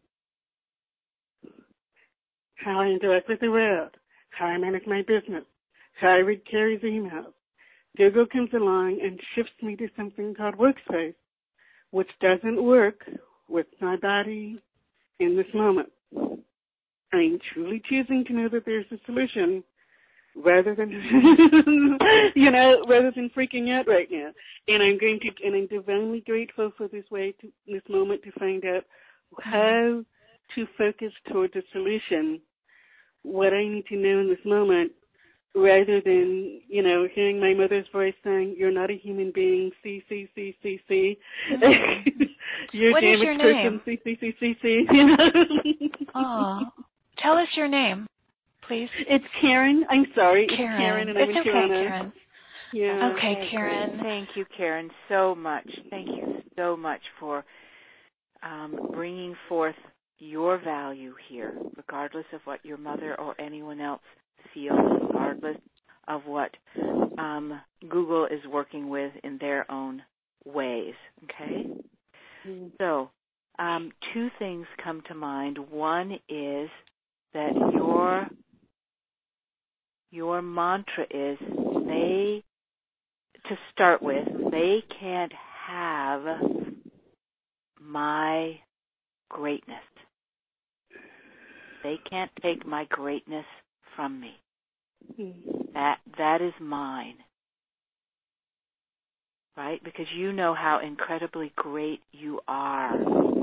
D: How I interact with the world, how I manage my business, how I read Carrie's emails. Google comes along and shifts me to something called Workspace, which doesn't work with my body in this moment. I'm truly choosing to know that there's a solution, rather than, you know, rather than freaking out right now. And I'm going to, and I'm divinely grateful for this way, to, this moment to find out how to focus towards a solution, what I need to know in this moment, rather than, you know, hearing my mother's voice saying, you're not a human being, C, C, C, C, C. Mm-hmm. You're
A: what
D: a damaged
A: is your
D: person,
A: name?
D: C, C, C, C, C. You know?
A: Oh, tell us your name, please.
D: It's Karen. I'm sorry.
A: Karen.
D: It's Karen, and
A: it's
D: I'm in
A: okay,
D: Toronto.
A: Karen.
D: Yeah.
A: Okay, Karen.
B: Thank you, Karen, so much. Thank you so much for um, bringing forth your value here, regardless of what your mother or anyone else feels, regardless of what um, Google is working with in their own ways, okay? Mm-hmm. So um, two things come to mind. One is that your your mantra is they, to start with, they can't have my greatness. They can't take my greatness from me. That that is mine. Right? Because you know how incredibly great you are,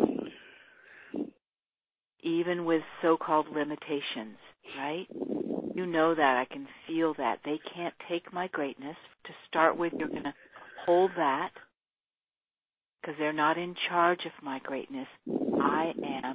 B: even with so-called limitations, right? You know that. I can feel that. They can't take my greatness. To start with, you're going to hold that, because they're not in charge of my greatness. I am.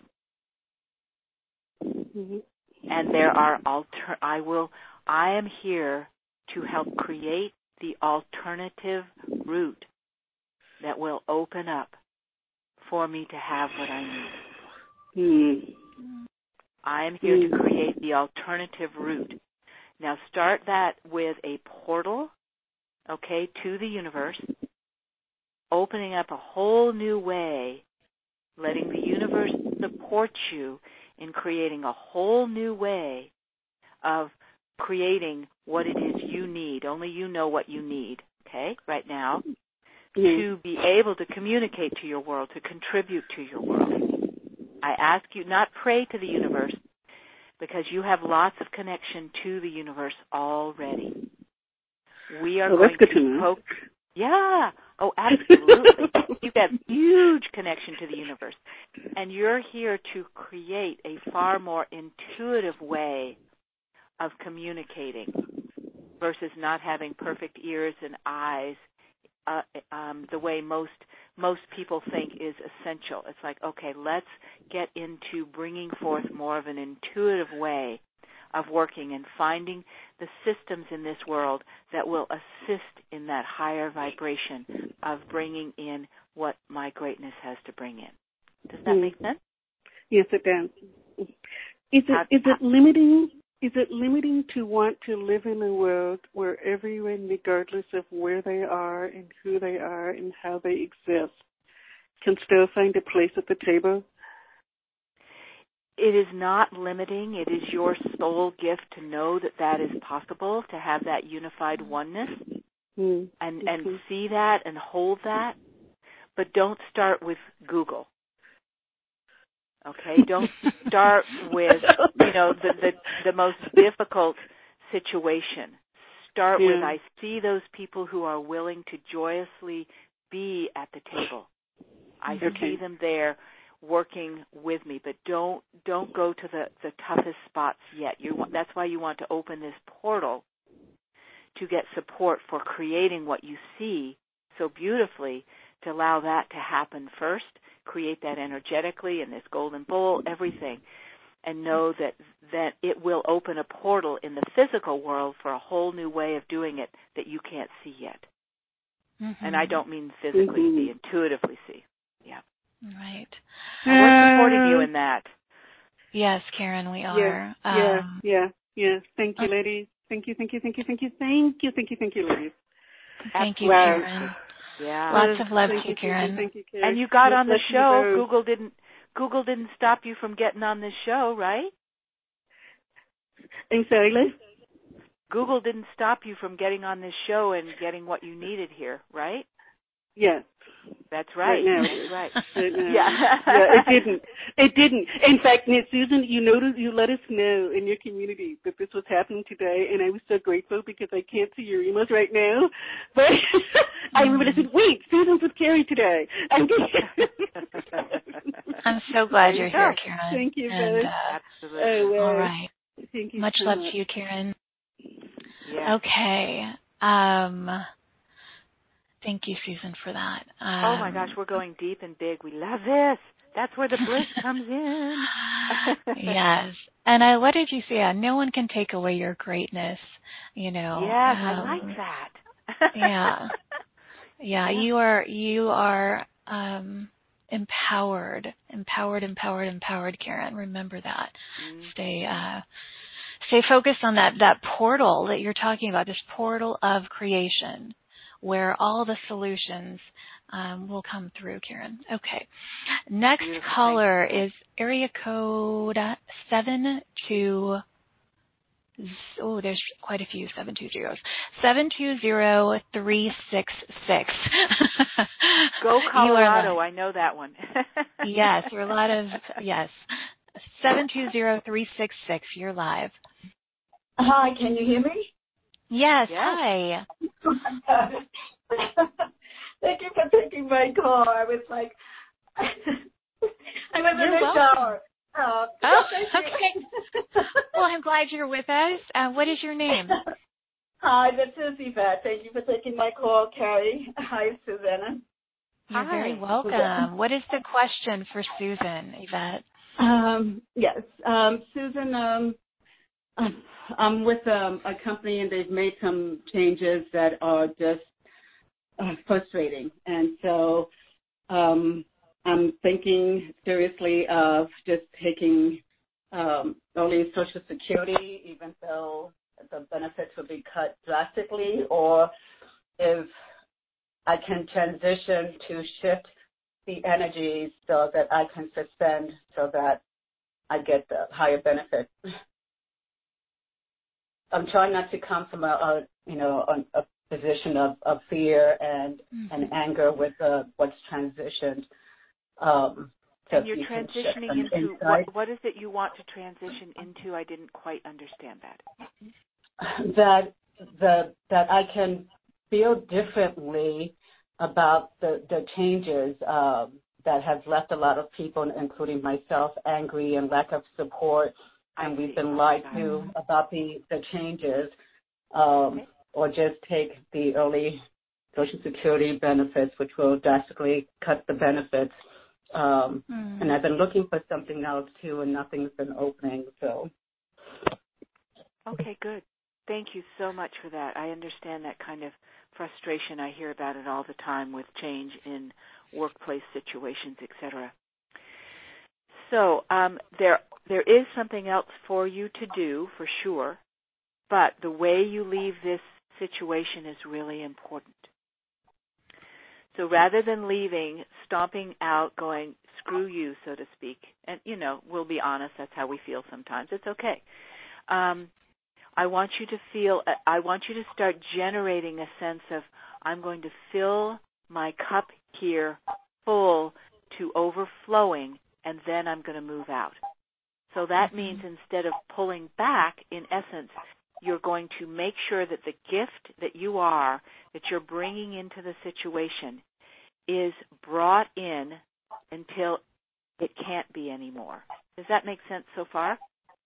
B: Mm-hmm. And there are alter. I will. I am here to help create the alternative route that will open up for me to have what I need. Mm-hmm. I am here mm-hmm. to create the alternative route. Now start that with a portal, okay, to the universe, opening up a whole new way, letting the universe support you in creating a whole new way of creating what it is you need. Only you know what you need, okay, right now, mm-hmm. to be able to communicate to your world, to contribute to your world. I ask you not pray to the universe, because you have lots of connection to the universe already. We are
D: oh,
B: going
D: that's good
B: to,
D: to know.
B: poke. Yeah. Oh, absolutely. You have huge connection to the universe. And you're here to create a far more intuitive way of communicating versus not having perfect ears and eyes, uh, um, the way most most people think is essential. It's like, okay, let's get into bringing forth more of an intuitive way of working and finding the systems in this world that will assist in that higher vibration of bringing in what my greatness has to bring in. Does that mm. make sense?
D: Yes, it does. Is it, how, is it limiting? Is it limiting to want to live in a world where everyone, regardless of where they are and who they are and how they exist, can still find a place at the table?
B: It is not limiting. It is your soul gift to know that that is possible, to have that unified oneness mm. and, mm-hmm. and see that and hold that. But don't start with Google. Okay, don't start with, you know, the, the, the most difficult situation. Start yeah. with, I see those people who are willing to joyously be at the table. I okay. see them there working with me, but don't don't go to the, the toughest spots yet. You want, that's why you want to open this portal to get support for creating what you see so beautifully, to allow that to happen first. Create that energetically in this golden bowl, everything, and know that, that it will open a portal in the physical world for a whole new way of doing it that you can't see yet. Mm-hmm. And I don't mean physically mm-hmm. see, intuitively see. Yeah.
A: Right.
B: And we're supporting you in that.
A: Yes, Karen, we are.
D: Yeah, um, yeah, yeah, yeah. Thank you, ladies. Thank you, thank you, thank you, thank you, thank you, thank you, thank you, ladies.
A: Thank you, Karen.
B: Yeah.
A: Lots of love
D: thank
A: to you, Karen.
D: Thank you, Karen.
B: And you got on the show. Google didn't Google didn't stop you from getting on this show, right?
D: I'm sorry, Liz?
B: Google didn't stop you from getting on this show and getting what you needed here, right?
D: Yes.
B: That's right.
D: Right now.
B: That's right.
D: Right now.
B: Yeah.
D: Yeah, it didn't. It didn't. In fact, Miss Susan, you noticed, you let us know in your community that this was happening today, and I was so grateful because I can't see your emails right now. But I remember I said, wait, Susan's with Carrie today. I'm,
A: I'm so glad you're here, Karen.
D: Thank you,
A: and,
D: Beth.
A: uh,
B: Absolutely.
D: Oh, wow.
A: All right.
D: Thank you
A: Much
D: so
A: love
D: much.
A: to you, Karen.
B: Yeah.
A: Okay. Um, thank you, Susan, for that. Um,
B: Oh, my gosh, we're going deep and big. We love this. That's where the bliss comes in.
A: Yes. And I, what did you say? Uh, no one can take away your greatness, you know.
B: Yes,
A: um,
B: I like that.
A: yeah. yeah.
B: Yeah.
A: You are, you are, um, empowered, empowered, empowered, empowered, Karen. Remember that.
B: Mm.
A: Stay, uh, stay focused on that, that portal that you're talking about, this portal of creation where all the solutions um, will come through, Karen. Okay. Next
B: Beautiful.
A: caller is area code seven two. Oh, there's quite a few seven two zeros. seven two zero three six six.
B: Go Colorado. I know that one.
A: Yes, there are a lot of, yes. seven two zero three six six. You're live.
E: Hi, can you hear me?
A: Yes,
B: yes.
A: hi.
E: Thank you for taking my call. I was like, I was
A: You're
E: in the
A: welcome.
E: shower. Uh,
A: Oh,
E: thank you.
A: okay. Well, I'm glad you're with us. Uh, what is your name?
E: Hi, this is Yvette. Thank you for taking my call, Carrie. Hi, Susanna.
A: You're
B: Hi.
A: very welcome. What is the question for Susan, Yvette?
E: Um, yes, um, Susan, um, I'm with um, a company and they've made some changes that are just uh, frustrating. And so um, I'm thinking seriously of just taking um, only Social Security, even though the benefits will be cut drastically, or if I can transition to shift the energy so that I can suspend so that I get the higher benefit. I'm trying not to come from a, a you know, a, a position of, of fear and, mm-hmm. and anger with uh, what's transitioned. Um, so
B: and you're you transitioning into, what, what is it you want to transition into? I didn't quite understand that.
E: That, the, that I can feel differently about the, the changes um, that have left a lot of people, including myself, angry and lack of support. And we've been lied to about the, the changes, um, okay. or just take the early Social Security benefits, which will drastically cut the benefits. Um, mm. And I've been looking for something else, too, and nothing's been opening. So.
B: Okay, good. Thank you so much for that. I understand that kind of frustration. I hear about it all the time with change in workplace situations, et cetera. So um, there there is something else for you to do, for sure, but the way you leave this situation is really important. So rather than leaving, stomping out, going, screw you, so to speak, and, you know, we'll be honest, that's how we feel sometimes. It's okay. Um, I want you to feel, I want you to start generating a sense of, I'm going to fill my cup here full to overflowing, and then I'm going to move out. So that means instead of pulling back, in essence, you're going to make sure that the gift that you are, that you're bringing into the situation, is brought in until it can't be anymore. Does that make sense so far?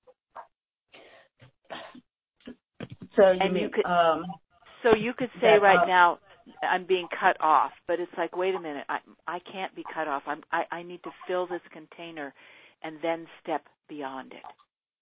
E: So you
B: and
E: mean,
B: you could,
E: um,
B: so you could say
E: that,
B: right
E: uh,
B: now, I'm being cut off, but it's like, wait a minute, I I can't be cut off. I'm I, I need to fill this container and then step beyond it.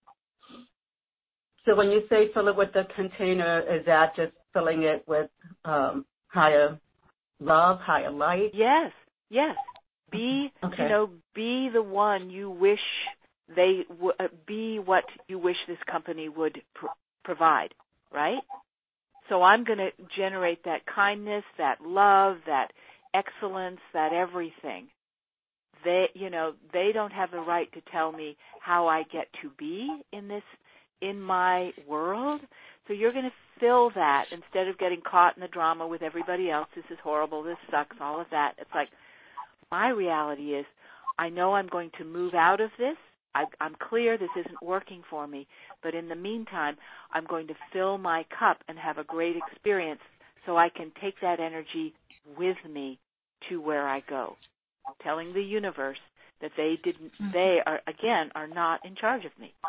E: So when you say fill it with the container, is that just filling it with um, higher love, higher light?
B: Yes, yes. Be,
E: okay.
B: you know, be the one you wish they w- uh, be what you wish this company would pr- provide, right? So I'm going to generate that kindness, that love, that excellence, that everything. They, you know, they don't have the right to tell me how I get to be in this, in my world. So you're going to fill that instead of getting caught in the drama with everybody else. This is horrible. This sucks. All of that. It's like, my reality is, I know I'm going to move out of this. I, I'm clear this isn't working for me. But in the meantime, I'm going to fill my cup and have a great experience so I can take that energy with me to where I go. Telling the universe that they didn't, mm-hmm. they are, again, are not in charge of me.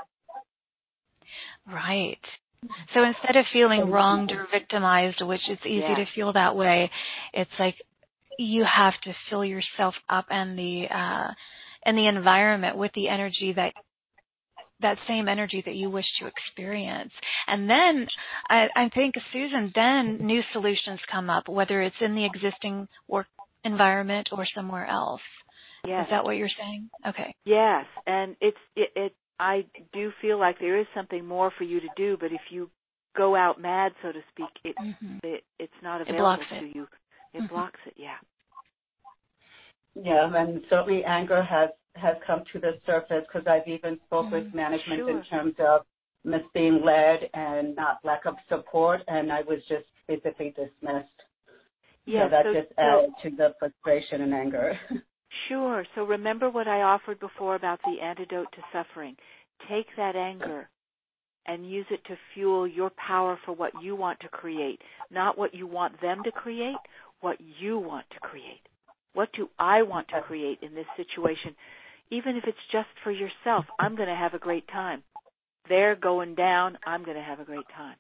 A: Right. So instead of feeling wronged or victimized, which it's easy
B: yeah.
A: to feel that way, it's like you have to fill yourself up and the uh, and the environment with the energy that that same energy that you wish to experience. And then I, I think, Susan, then new solutions come up, whether it's in the existing work environment or somewhere else.
B: Yes.
A: Is that what you're saying? Okay.
B: Yes, and it's it, it. I do feel like there is something more for you to do, but if you go out mad, so to speak, it, mm-hmm. it it's not available
A: it blocks
B: to
A: it.
B: you. It mm-hmm. blocks it. Yeah.
E: Yeah, and certainly anger has has come to the surface because I've even spoke mm-hmm. with management
B: sure.
E: in terms of mis being led and not lack of support, and I was just basically dismissed.
B: Yeah,
E: so that
B: so,
E: just
B: so,
E: added to the frustration and anger.
B: Sure. So remember what I offered before about the antidote to suffering. Take that anger and use it to fuel your power for what you want to create, not what you want them to create, what you want to create. What do I want to create in this situation? Even if it's just for yourself, I'm going to have a great time. They're going down, I'm going to have a great time.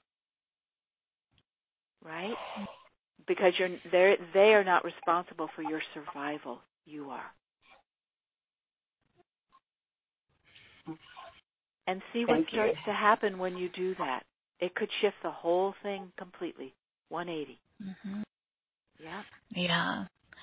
B: Right? Because you're, they're, they are not responsible for your survival. You are. And see what
E: Thank
B: starts
E: you.
B: to happen when you do that. It could shift the whole thing completely, one eighty.
A: Mm-hmm.
B: Yeah.
A: Yeah.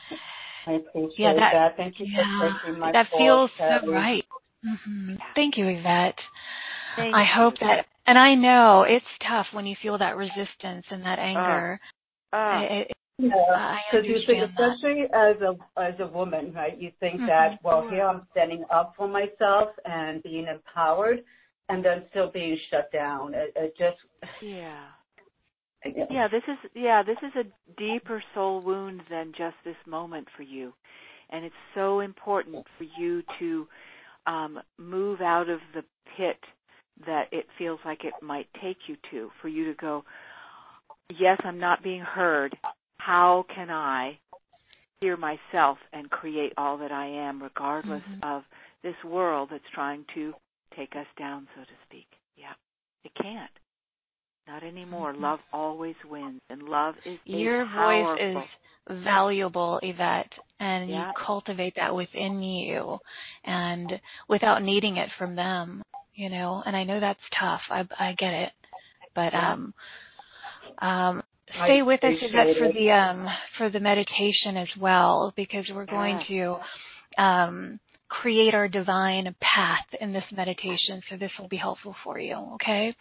E: I appreciate
A: yeah, that,
E: that. Thank you
A: yeah,
E: for taking my
A: That
E: call,
A: feels
E: Kelly.
A: so right. Mm-hmm. Yeah. Thank you, Yvette.
B: Thank
A: I
B: you.
A: hope that, and I know it's tough when you feel that resistance and that anger.
B: Uh, uh.
A: It, it,
E: Yeah, because you think, especially
A: that.
E: as a as a woman, right? You think mm-hmm. that, well,
B: sure.
E: here I'm standing up for myself and being empowered, and then still being shut down. It, it just
B: yeah,
E: yeah.
B: yeah. This is yeah, this is a deeper soul wound than just this moment for you, and it's so important for you to um, move out of the pit that it feels like it might take you to. For you to go, yes, I'm not being heard. How can I hear myself and create all that I am, regardless mm-hmm. of this world that's trying to take us down, so to speak? Yeah, it can't. Not anymore. Mm-hmm. Love always wins, and love is
A: Your
B: powerful.
A: voice is valuable, Yvette, and
B: yeah.
A: you cultivate that within you, and without needing it from them, you know. And I know that's tough. I, I get it, but
B: yeah.
A: um, um. Stay with us, Yvette, for the um, for the meditation as well, because we're going
B: yeah.
A: to um, create our divine path in this meditation. So this will be helpful for you. Okay.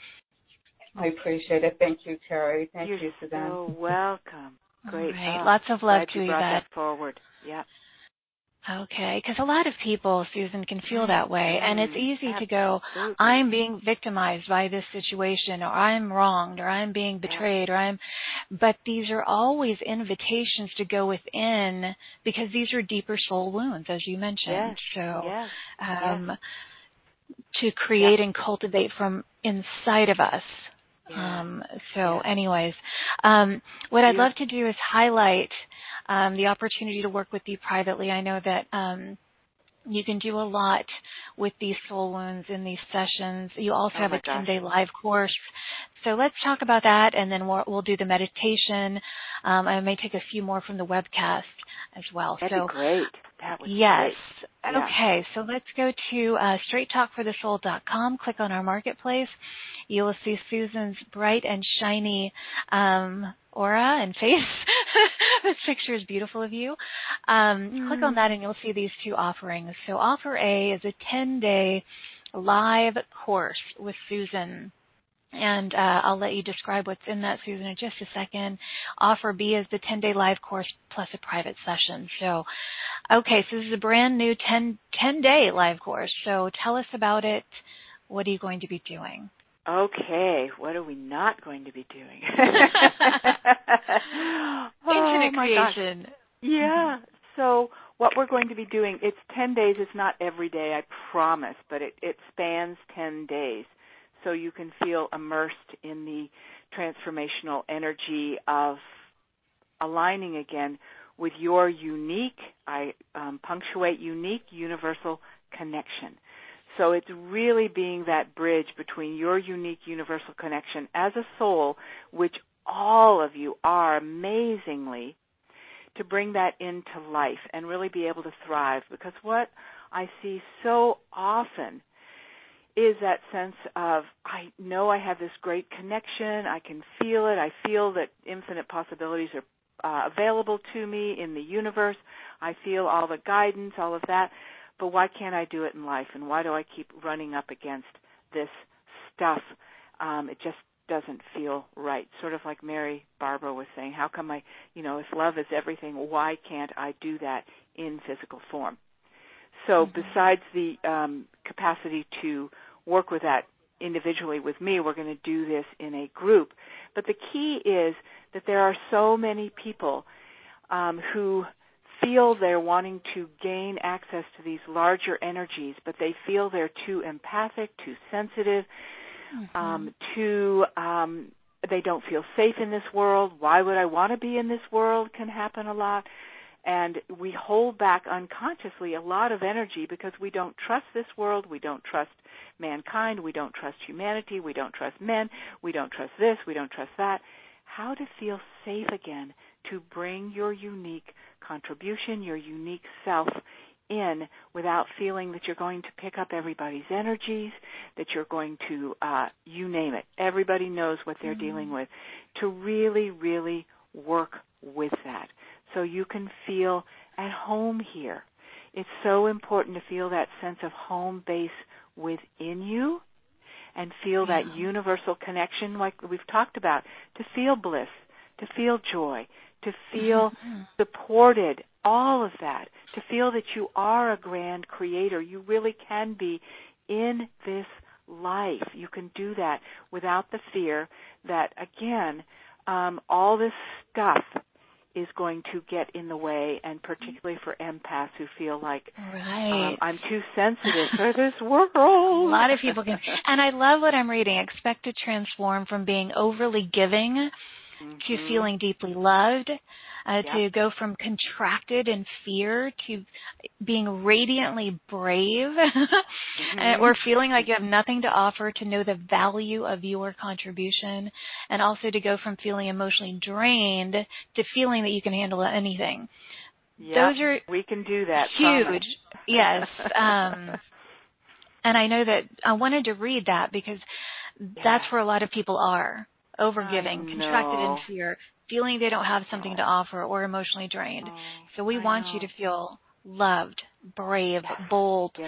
E: I appreciate it. Thank you, Terry. Thank
B: You're
E: you, Suzanne.
B: so welcome. Great.
A: Right.
B: Oh,
A: Lots of love
B: glad
A: to
B: you
A: you,
B: brought
A: Yvette.
B: that forward. Yeah.
A: Okay, because a lot of people, Susan, can feel that way, and it's easy
B: Absolutely.
A: to go, I'm being victimized by this situation, or I'm wronged, or I'm being betrayed, or I'm, but these are always invitations to go within, because these are deeper soul wounds, as you mentioned.
B: Yes.
A: So,
B: yes.
A: um,
B: yes.
A: to create yes. and cultivate from inside of us.
B: Yes.
A: Um, so,
B: yes.
A: anyways, um, what I'd
B: yes.
A: love to do is highlight Um, the opportunity to work with you privately. I know that um, you can do a lot with these soul wounds in these sessions. You also
B: oh
A: have a
B: gosh.
A: ten-day live course. So let's talk about that, and then we'll, we'll do the meditation. Um, I may take a few more from the webcast as well.
B: That'd
A: so,
B: be great. That would
A: yes.
B: be great. Yeah.
A: Okay, so let's go to uh, straight talk for the soul dot com. Click on our marketplace. You will see Susan's bright and shiny um, aura and face. This picture is beautiful of you. Um, mm. Click on that and you'll see these two offerings. So offer A is a ten-day live course with Susan. And uh, I'll let you describe what's in that, Susan, in just a second. Offer B is the ten-day live course plus a private session. So, okay, so this is a brand new ten, ten-day live course. So tell us about it. What are you going to be doing?
B: Okay, what are we not going to be doing?
A: Infinite
B: oh, my
A: creation.
B: Gosh. Yeah. So what we're going to be doing, it's ten days. It's not every day, I promise, but it, it spans ten days. So you can feel immersed in the transformational energy of aligning again with your unique, I um, punctuate unique universal connection. So it's really being that bridge between your unique universal connection as a soul, which all of you are amazingly, to bring that into life and really be able to thrive. Because what I see so often is that sense of, I know I have this great connection, I can feel it, I feel that infinite possibilities are uh, available to me in the universe, I feel all the guidance, all of that, but why can't I do it in life, and why do I keep running up against this stuff? Um, it just doesn't feel right. Sort of like Mary Barbara was saying, how come I, you know, if love is everything, why can't I do that in physical form? So mm-hmm. besides the um, capacity to work with that individually with me, we're going to do this in a group. But the key is that there are so many people um, who feel they're wanting to gain access to these larger energies, but they feel they're too empathic, too sensitive, mm-hmm. um, too, um, they don't feel safe in this world. Why would I want to be in this world can happen a lot. And we hold back unconsciously a lot of energy because we don't trust this world, we don't trust mankind, we don't trust humanity, we don't trust men, we don't trust this, we don't trust that. How to feel safe again to bring your unique contribution, your unique self in without feeling that you're going to pick up everybody's energies, that you're going to, uh, you name it. Everybody knows what they're mm-hmm. dealing with. To really, really work with that so you can feel at home here. It's so important to feel that sense of home base within you and feel yeah. that universal connection like we've talked about, to feel bliss, to feel joy, to feel mm-hmm. supported, all of that, to feel that you are a grand creator. You really can be in this life. You can do that without the fear that, again, um, all this stuff is going to get in the way, and particularly for empaths who feel like
A: right.
B: um, I'm too sensitive for this world. A
A: lot of people can. And I love what I'm reading. Expect to transform from being overly giving mm-hmm. to feeling deeply loved, uh, yep. to go from contracted in fear to being radiantly brave, mm-hmm. or feeling like you have nothing to offer, to know the value of your contribution, and also to go from feeling emotionally drained to feeling that you can handle anything.
B: Yep.
A: Those are
B: we can do that.
A: huge. Yes. Um, and I know that I wanted to read that because yeah. that's where a lot of people are. Overgiving, contracted in fear, feeling they don't have something to offer, or emotionally drained. Oh, so we I want know. you to feel loved, brave, yes. bold. Yes.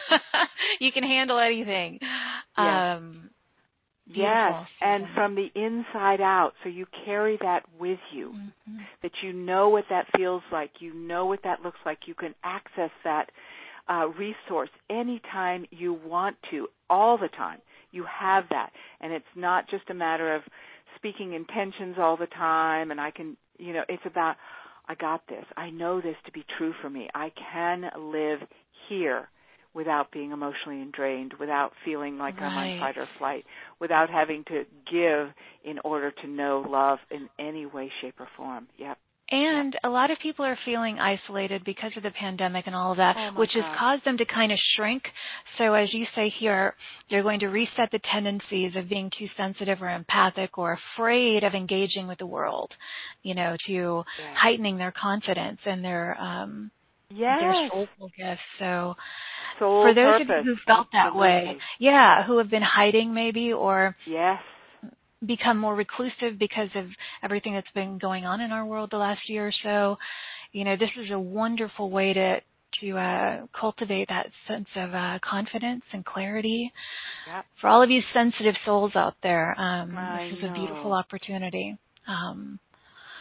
A: You can handle anything.
B: Yes.
A: Um,
B: yes, and from the inside out, so you carry that with you, mm-hmm. that you know what that feels like, you know what that looks like, you can access that uh, resource anytime you want to, all the time. You have that, and it's not just a matter of speaking intentions all the time, and I can, you know, it's about, I got this. I know this to be true for me. I can live here without being emotionally drained, without feeling like right. I'm on fight or flight, without having to give in order to know love in any way, shape, or form. Yep.
A: And a lot of people are feeling isolated because of the pandemic and all of that,
B: oh
A: which
B: God.
A: has caused them to kind of shrink. So as you say here, they're going to reset the tendencies of being too sensitive or empathic or afraid of engaging with the world, you know, to yes. heightening their confidence and their um,
B: yes.
A: their soulful gifts. So
B: Soul
A: for those
B: purpose.
A: of you who felt that way, yeah, who have been hiding maybe or
B: yes.
A: become more reclusive because of everything that's been going on in our world the last year or so, you know, this is a wonderful way to to uh, cultivate that sense of uh, confidence and clarity.
B: Yep.
A: For all of you sensitive souls out there, um,
B: I
A: this is
B: know.
A: a beautiful opportunity. Um,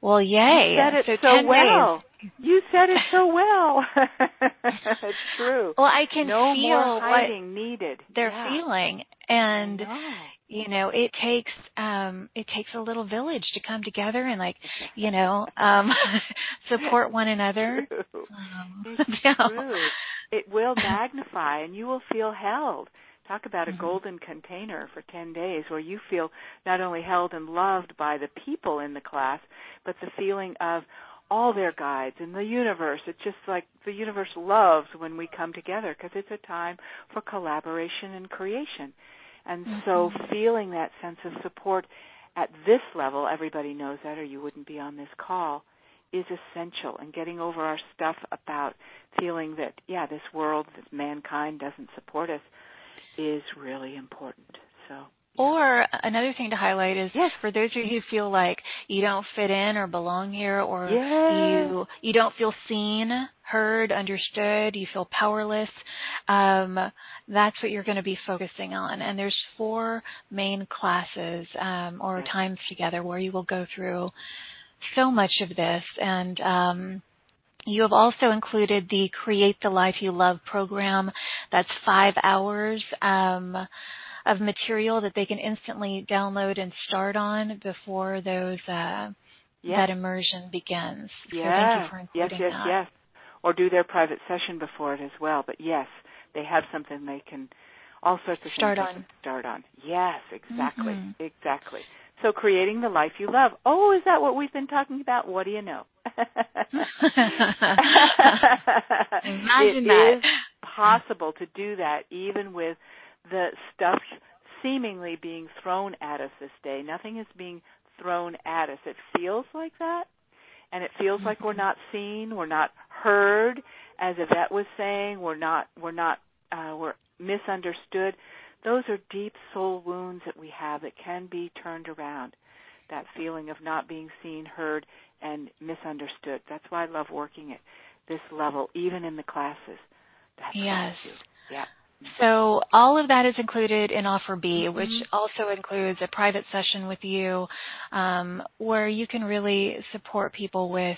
A: Well, yay.
B: You said it
A: so,
B: so
A: ten
B: well.
A: days.
B: You said it so well. It's true.
A: Well, I can
B: no
A: feel
B: more hiding
A: what
B: needed.
A: they're
B: yeah.
A: feeling. And,
B: I know.
A: you know, it takes um it takes a little village to come together and, like, you know, um support one another.
B: True.
A: Um,
B: It's
A: you know.
B: true. It will magnify, and you will feel held. Talk about a
A: mm-hmm.
B: golden container for ten days where you feel not only held and loved by the people in the class, but the feeling of all their guides and the universe. It's just like the universe loves when we come together because it's a time for collaboration and creation. And
A: mm-hmm.
B: so feeling that sense of support at this level, everybody knows that or you wouldn't be on this call, is essential. And getting over our stuff about feeling that, yeah, this world, this mankind doesn't support us is really important. So.
A: Or another thing to highlight is
B: yes.
A: for those of you who feel like you don't fit in or belong here, or
B: yes.
A: you you don't feel seen, heard, understood, you feel powerless, um, that's what you're going to be focusing on. And there's four main classes um, or
B: yes.
A: times together where you will go through so much of this. And um, you have also included the Create the Life You Love program. That's five hours. Um, of material that they can instantly download and start on before those uh,
B: yes.
A: that immersion begins.
B: Yeah.
A: So thank you for including
B: yes, yes,
A: that.
B: yes. Or do their private session before it as well. But yes, they have something they can, all sorts of
A: start
B: things
A: on.
B: they can start on. Yes, exactly,
A: Mm-hmm.
B: exactly. So creating the life you love. Oh, is that what we've been talking about? What do you know?
A: Imagine
B: it
A: that.
B: is possible to do that even with the stuff seemingly being thrown at us this day. Nothing is being thrown at us. It feels like that, and it feels like we're not seen, we're not heard, as Yvette was saying, we're not, we're not, uh, we're misunderstood. Those are deep soul wounds that we have that can be turned around. That feeling of not being seen, heard, and misunderstood. That's why I love working at this level, even in the classes. That's
A: yes.
B: what I do. Yeah.
A: So all of that is included in Offer B,
B: mm-hmm.
A: which also includes a private session with you um, where you can really support people with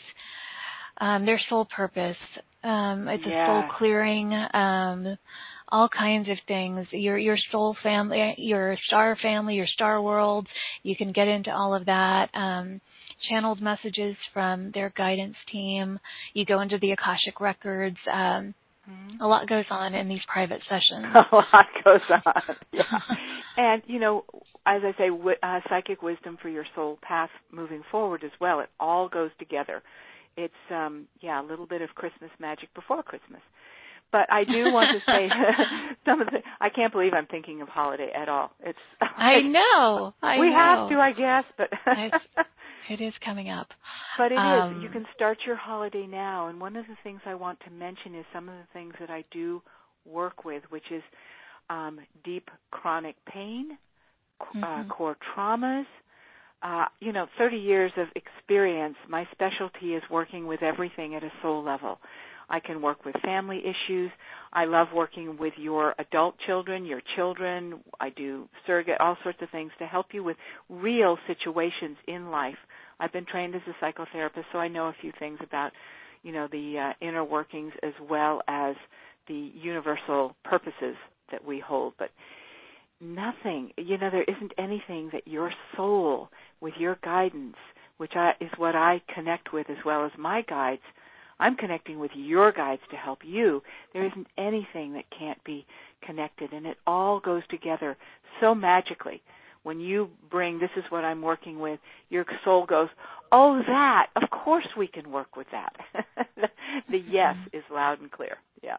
A: um, their soul purpose. Um, it's
B: yeah.
A: a soul clearing, um, all kinds of things. Your your soul family, your star family, your star worlds. You can get into all of that. Um, channeled messages from their guidance team. You go into the Akashic records. Um,
B: mm-hmm.
A: A lot goes on in these private sessions.
B: A lot goes on. Yeah. And, you know, as I say, w- uh, psychic wisdom for your soul path moving forward as well. It all goes together. It's, um, yeah, a little bit of Christmas magic before Christmas. But I do want to say some of the, I can't believe I'm thinking of holiday at all. It's like,
A: I know. I
B: we
A: know.
B: have to, I guess, but
A: it's, it is coming up.
B: But it
A: um,
B: is. You can start your holiday now. And one of the things I want to mention is some of the things that I do work with, which is um, deep chronic pain,
A: mm-hmm.
B: uh, core traumas. Uh, you know, thirty years of experience, my specialty is working with everything at a soul level. I can work with family issues. I love working with your adult children, your children. I do surrogate, all sorts of things to help you with real situations in life. I've been trained as a psychotherapist, so I know a few things about, you know, the uh, inner workings as well as the universal purposes that we hold. But nothing, you know, there isn't anything that your soul, with your guidance, which I, is what I connect with as well as my guides, I'm connecting with your guides to help you. There isn't anything that can't be connected, and it all goes together so magically. When you bring, this is what I'm working with, your soul goes, oh, that, of course we can work with that. The yes is loud and clear. Yeah.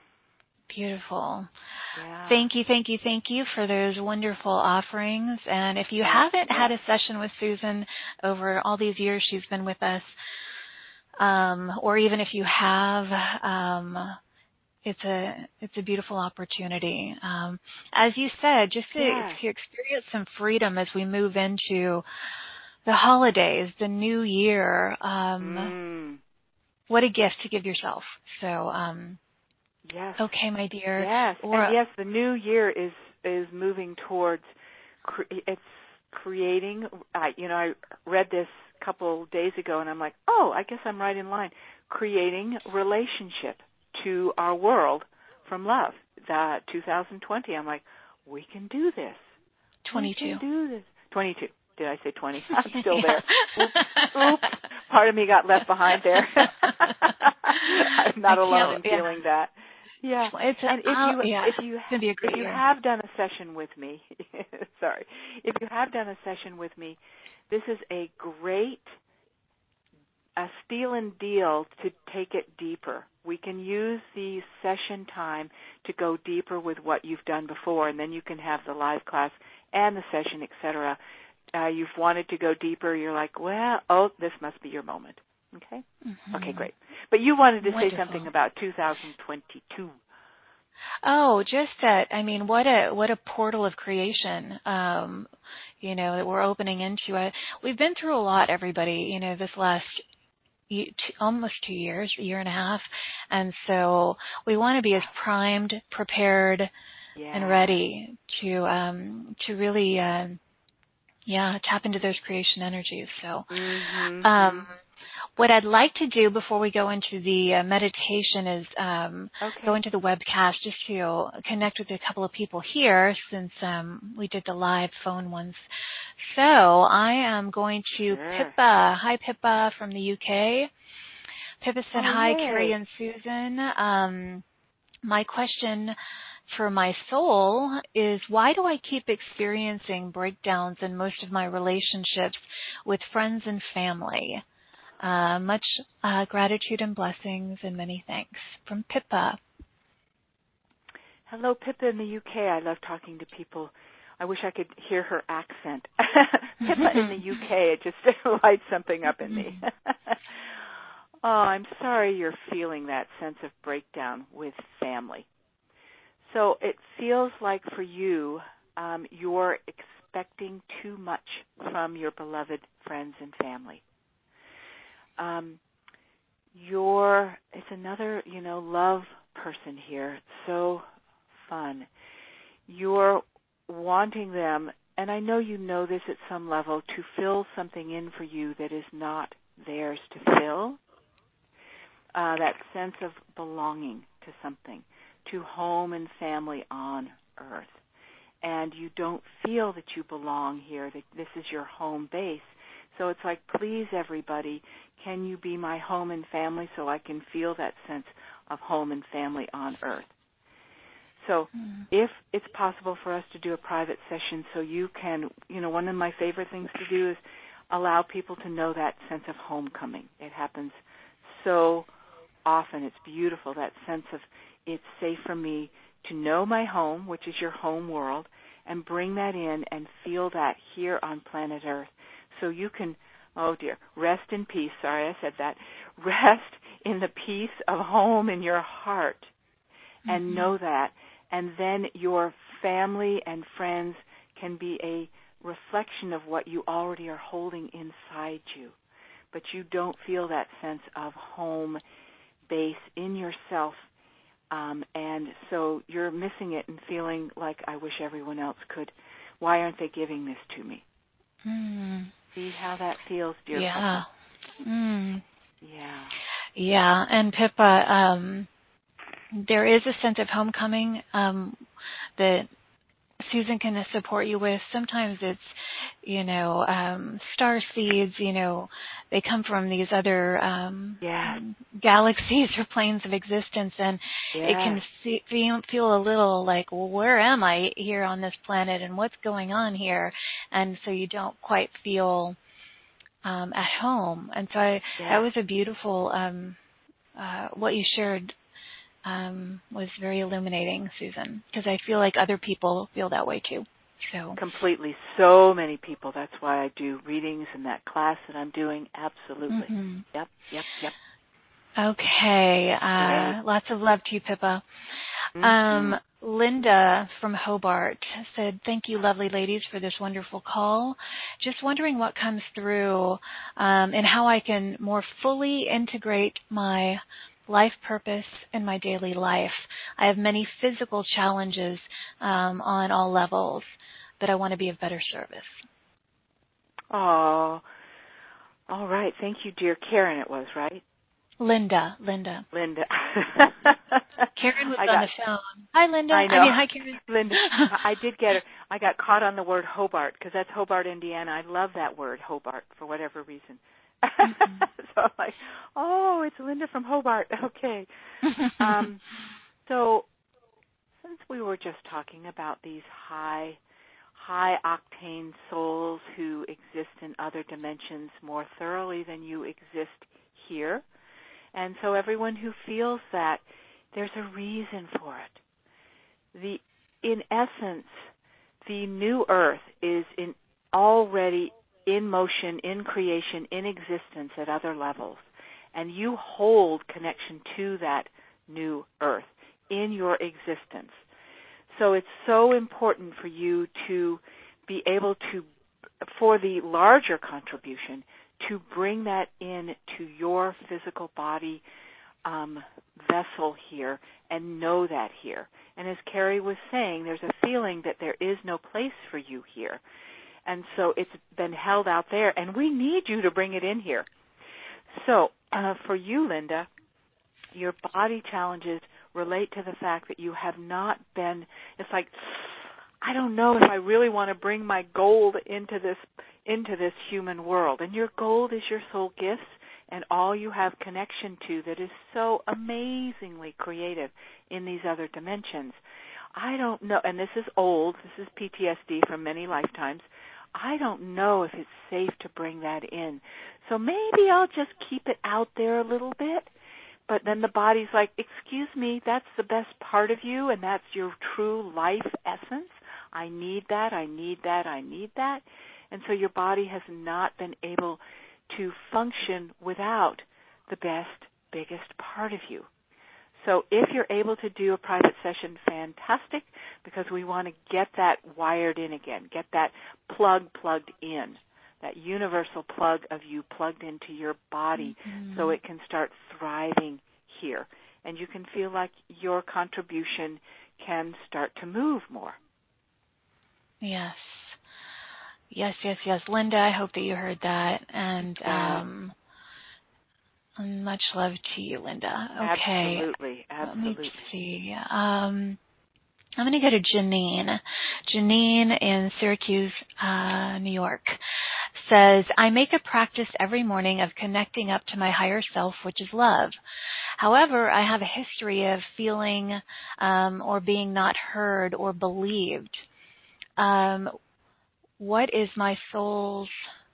A: Beautiful.
B: Yeah.
A: Thank you, thank you, thank you for those wonderful offerings. And if you
B: yeah.
A: haven't
B: yeah.
A: had a session with Susan over all these years she's been with us, um, or even if you have, um, it's a it's a beautiful opportunity. Um, as you said, just to,
B: yeah.
A: to experience some freedom as we move into the holidays, the new year. Um,
B: mm.
A: What a gift to give yourself. So, um,
B: yes.
A: Okay, my dear.
B: Yes,
A: or,
B: and yes, the new year is is moving towards. Cre- it's creating. I, you know, I read this couple days ago, and I'm like, oh, I guess I'm right in line. Creating relationship to our world from love. The two thousand twenty, I'm like, we can do this.
A: twenty-two.
B: We can do this. twenty-two. Did I say twenty? I'm still there. Oops. Oops. Part of me got left behind there. I'm not alone in feeling yeah. that. Yeah.
A: It's a,
B: and if you
A: yeah.
B: if you
A: be a great
B: if you
A: year.
B: have done a session with me, sorry, if you have done a session with me, this is a great a steal and deal to take it deeper. We can use the session time to go deeper with what you've done before, and then you can have the live class and the session, et cetera. Uh, you've wanted to go deeper. You're like, well, oh, this must be your moment. Okay? Mm-hmm. Okay, great. But you wanted to
A: Wonderful.
B: say something about two thousand twenty-two.
A: Oh, just that, I mean, what a what a portal of creation, um, you know, that we're opening into. It. We've been through a lot, everybody, you know, this last two, almost two years, a year and a half. And so we want to be as primed, prepared, yeah. and ready to um, to really, uh, yeah, tap into those creation energies. So
B: mm-hmm.
A: um, what I'd like to do before we go into the uh, meditation is um,
B: okay.
A: go into the webcast just to connect with a couple of people here since um, we did the live phone ones. So I am going to
B: sure.
A: Pippa. Hi, Pippa from the U K. Pippa said,
B: oh,
A: hi,
B: yay.
A: Carrie and Susan. Um, my question for my soul is, why do I keep experiencing breakdowns in most of my relationships with friends and family? Uh, much uh, gratitude and blessings and many thanks. From Pippa.
B: Hello, Pippa in the U K. I love talking to people. I wish I could hear her accent. Pippa in the U K, it just lights something up in me. Oh, I'm sorry you're feeling that sense of breakdown with family. So it feels like for you, um, you're expecting too much from your beloved friends and family. Um, you're, it's another, you know, love person here. It's so fun. You're wanting them, and I know you know this at some level, to fill something in for you that is not theirs to fill. Uh, that sense of belonging to something, to home and family on earth. And you don't feel that you belong here, that this is your home base. So it's like, please, everybody, can you be my home and family so I can feel that sense of home and family on earth? So mm. if it's possible for us to do a private session so you can, you know, one of my favorite things to do is allow people to know that sense of homecoming. It happens so often. It's beautiful, that sense of it's safe for me to know my home, which is your home world, and bring that in and feel that here on planet Earth. So you can, oh dear, rest in peace. Sorry, I said that. Rest in the peace of home in your heart and mm-hmm. know that. And then your family and friends can be a reflection of what you already are holding inside you. But you don't feel that sense of home base in yourself. Um, and so you're missing it and feeling like, I wish everyone else could. Why aren't they giving this to me?
A: Mm.
B: See how that feels, dear
A: yeah.
B: Papa?
A: Mm.
B: Yeah.
A: Yeah. And Pippa, um, there is a sense of homecoming um, that Susan can support you with. Sometimes it's, you know, um, star seeds, you know, they come from these other um,
B: yeah.
A: galaxies or planes of existence, and
B: yeah.
A: it can see, feel a little like, well, where am I here on this planet and what's going on here? And so you don't quite feel um, at home. And so I,
B: yeah.
A: that was a beautiful, um, uh, what you shared Um, was very illuminating, Susan, because I feel like other people feel that way too. So
B: completely, so many people. That's why I do readings in that class that I'm doing. Absolutely.
A: Mm-hmm.
B: Yep, yep, yep.
A: Okay. Uh, lots of love to you, Pippa. Mm-hmm. Um, Linda from Hobart said, thank you, lovely ladies, for this wonderful call. Just wondering what comes through um, and how I can more fully integrate my life purpose in my daily life. I have many physical challenges um, on all levels, but I want to be of better service.
B: Oh, All right. Thank you, dear Karen, it was, right?
A: Linda, Linda.
B: Linda.
A: Karen was
B: I
A: on
B: got,
A: the phone. Hi, Linda.
B: I know.
A: I mean, hi, Karen.
B: Linda. I did get her. I got caught on the word Hobart because that's Hobart, Indiana. I love that word, Hobart, for whatever reason. Mm-hmm. So I'm like, oh, it's Linda from Hobart. Okay. um, so since we were just talking about these high, high octane souls who exist in other dimensions more thoroughly than you exist here, and so everyone who feels that, there's a reason for it. The, in essence, the new earth is in already in motion, in creation, in existence at other levels, and you hold connection to that new earth in your existence. So it's so important for you to be able to, for the larger contribution, to bring that in to your physical body um, vessel here and know that here. And as Carrie was saying, there's a feeling that there is no place for you here. And so it's been held out there, and we need you to bring it in here. So uh, for you, Linda, your body challenges relate to the fact that you have not been, it's like, I don't know if I really want to bring my gold into this into this human world. And your gold is your soul gifts and all you have connection to that is so amazingly creative in these other dimensions. I don't know, and this is old, this is P T S D from many lifetimes. I don't know if it's safe to bring that in. So maybe I'll just keep it out there a little bit. But then the body's like, excuse me, that's the best part of you, and that's your true life essence. I need that, I need that, I need that. And so your body has not been able to function without the best, biggest part of you. So if you're able to do a private session, fantastic, because we want to get that wired in again, get that plug plugged in, that universal plug of you plugged into your body mm-hmm. so it can start thriving here. And you can feel like your contribution can start to move more.
A: Yes. Yes, yes, yes. Linda, I hope that you heard that. And um, much love to you, Linda. Okay.
B: Absolutely, absolutely.
A: Let me see. Um, I'm going to go to Janine. Janine in Syracuse, uh, New York, says, I make a practice every morning of connecting up to my higher self, which is love. However, I have a history of feeling um, or being not heard or believed. Um, what is my soul's...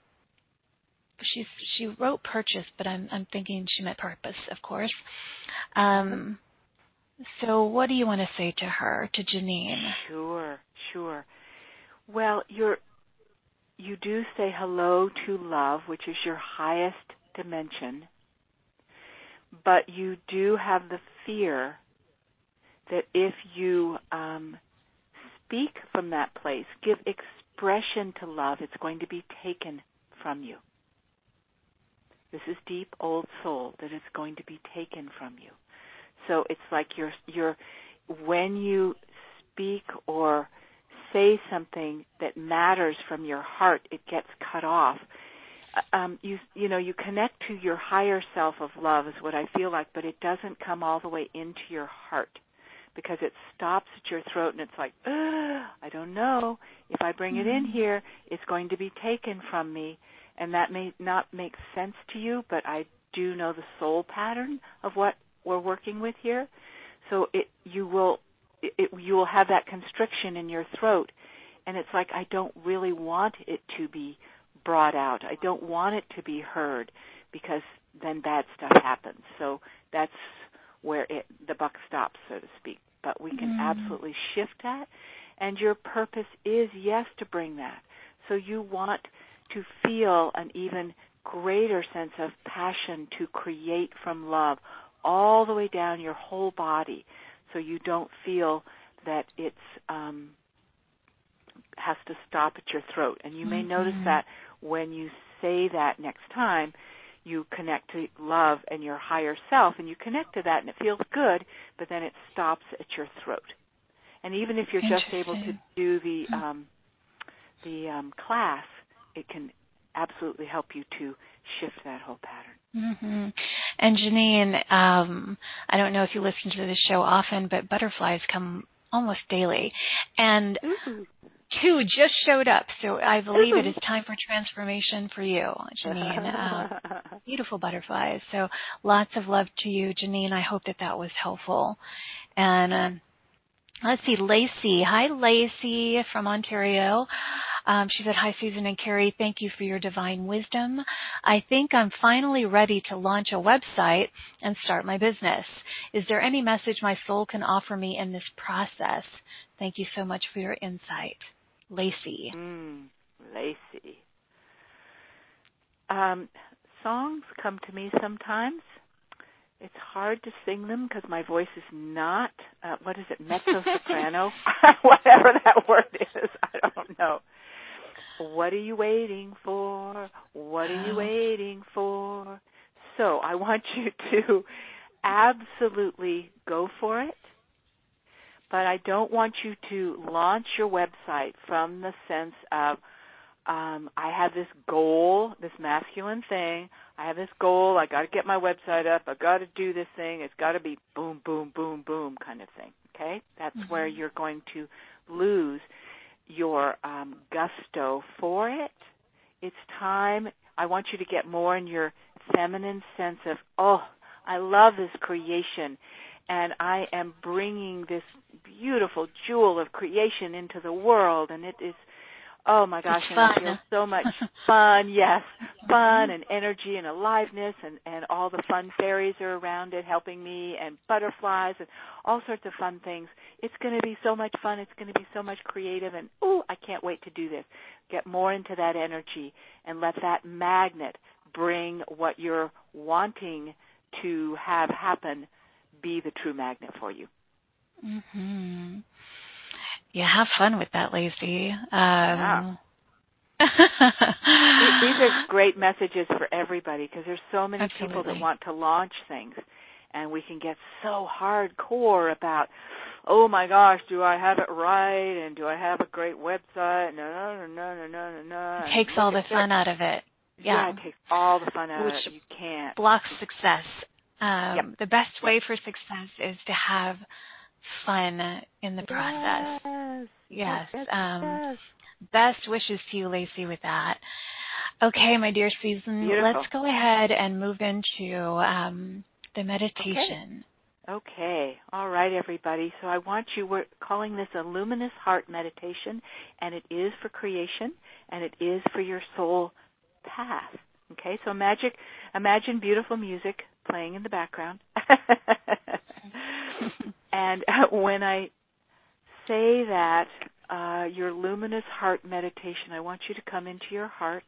A: She's, she wrote purchase, but I'm, I'm thinking she meant purpose, of course. Um, so what do you want to say to her, to Janine?
B: Sure, sure. Well, you're, you do say hello to love, which is your highest dimension, but you do have the fear that if you um, speak from that place, give expression to love, it's going to be taken from you. This is deep old soul that is going to be taken from you. So it's like you're, you're, when you speak or say something that matters from your heart, it gets cut off. Um, you, you know, you connect to your higher self of love is what I feel like, but it doesn't come all the way into your heart because it stops at your throat and it's like, I don't know. If I bring it in here, it's going to be taken from me. And that may not make sense to you, but I do know the soul pattern of what we're working with here. So it, you will it, you will have that constriction in your throat, and it's like I don't really want it to be brought out. I don't want it to be heard because then bad stuff happens. So that's where it, the buck stops, so to speak. But we can mm. absolutely shift that, and your purpose is, yes, to bring that. So you want to feel an even greater sense of passion to create from love all the way down your whole body so you don't feel that it's um, has to stop at your throat. And you may mm-hmm. notice that when you say that next time, you connect to love and your higher self, and you connect to that, and it feels good, but then it stops at your throat. And even if you're just able to do the um, the um, class, it can absolutely help you to shift that whole pattern.
A: Mm-hmm. And Janine, um, I don't know if you listen to this show often, but butterflies come almost daily. And
B: Ooh.
A: two just showed up, so I believe it is time for transformation for you, Janine. Uh, beautiful butterflies. So lots of love to you, Janine. I hope that that was helpful. And um, let's see, Lacey. Hi, Lacey from Ontario. Um, she said, hi, Susan and Carrie. Thank you for your divine wisdom. I think I'm finally ready to launch a website and start my business. Is there any message my soul can offer me in this process? Thank you so much for your insight. Lacey.
B: Mm, Lacey. Um, songs come to me sometimes. It's hard to sing them because my voice is not, uh, what is it, mezzo-soprano? Whatever that word is, I don't know. What are you waiting for? What are you waiting for? So I want you to absolutely go for it, but I don't want you to launch your website from the sense of, um, I have this goal, this masculine thing. I have this goal. I got to get my website up. I got to do this thing. It's got to be boom, boom, boom, boom kind of thing. Okay, that's mm-hmm. where you're going to lose your um, gusto for it. It's time. I want you to get more in your feminine sense of, oh, I love this creation, and I am bringing this beautiful jewel of creation into the world, and it is, oh my gosh,
A: it's
B: and
A: fun.
B: I feel so much fun, yes, fun and energy and aliveness, and, and all the fun fairies are around it helping me, and butterflies and all sorts of fun things. It's going to be so much fun. It's going to be so much creative, and ooh, I can't wait to do this. Get more into that energy and let that magnet bring what you're wanting to have happen be the true magnet for you.
A: Mm-hmm. Yeah, have fun with that, Lacey. Um,
B: yeah. These are great messages for everybody because there's so many
A: Absolutely.
B: people that want to launch things, and we can get so hardcore about, oh my gosh, do I have it right, and do I have a great website? No, no, no, no, no, no, no.
A: It takes all the fun out of it. Yeah.
B: yeah, it takes all the fun out
A: Which
B: of it. You can't.
A: blocks success. Um,
B: yep.
A: The best way
B: yep.
A: for success is to have fun in the process.
B: Yes.
A: Yes.
B: yes,
A: Um,
B: yes.
A: Best wishes to you, Lacey, with that. Okay, my dear Susan,
B: Beautiful.
A: let's go ahead and move into um, the meditation.
B: Okay. okay. All right, everybody. So I want you, we're calling this a luminous heart meditation, and it is for creation, and it is for your soul path. Okay, so magic, imagine beautiful music playing in the background. And when I say that, uh, your luminous heart meditation, I want you to come into your heart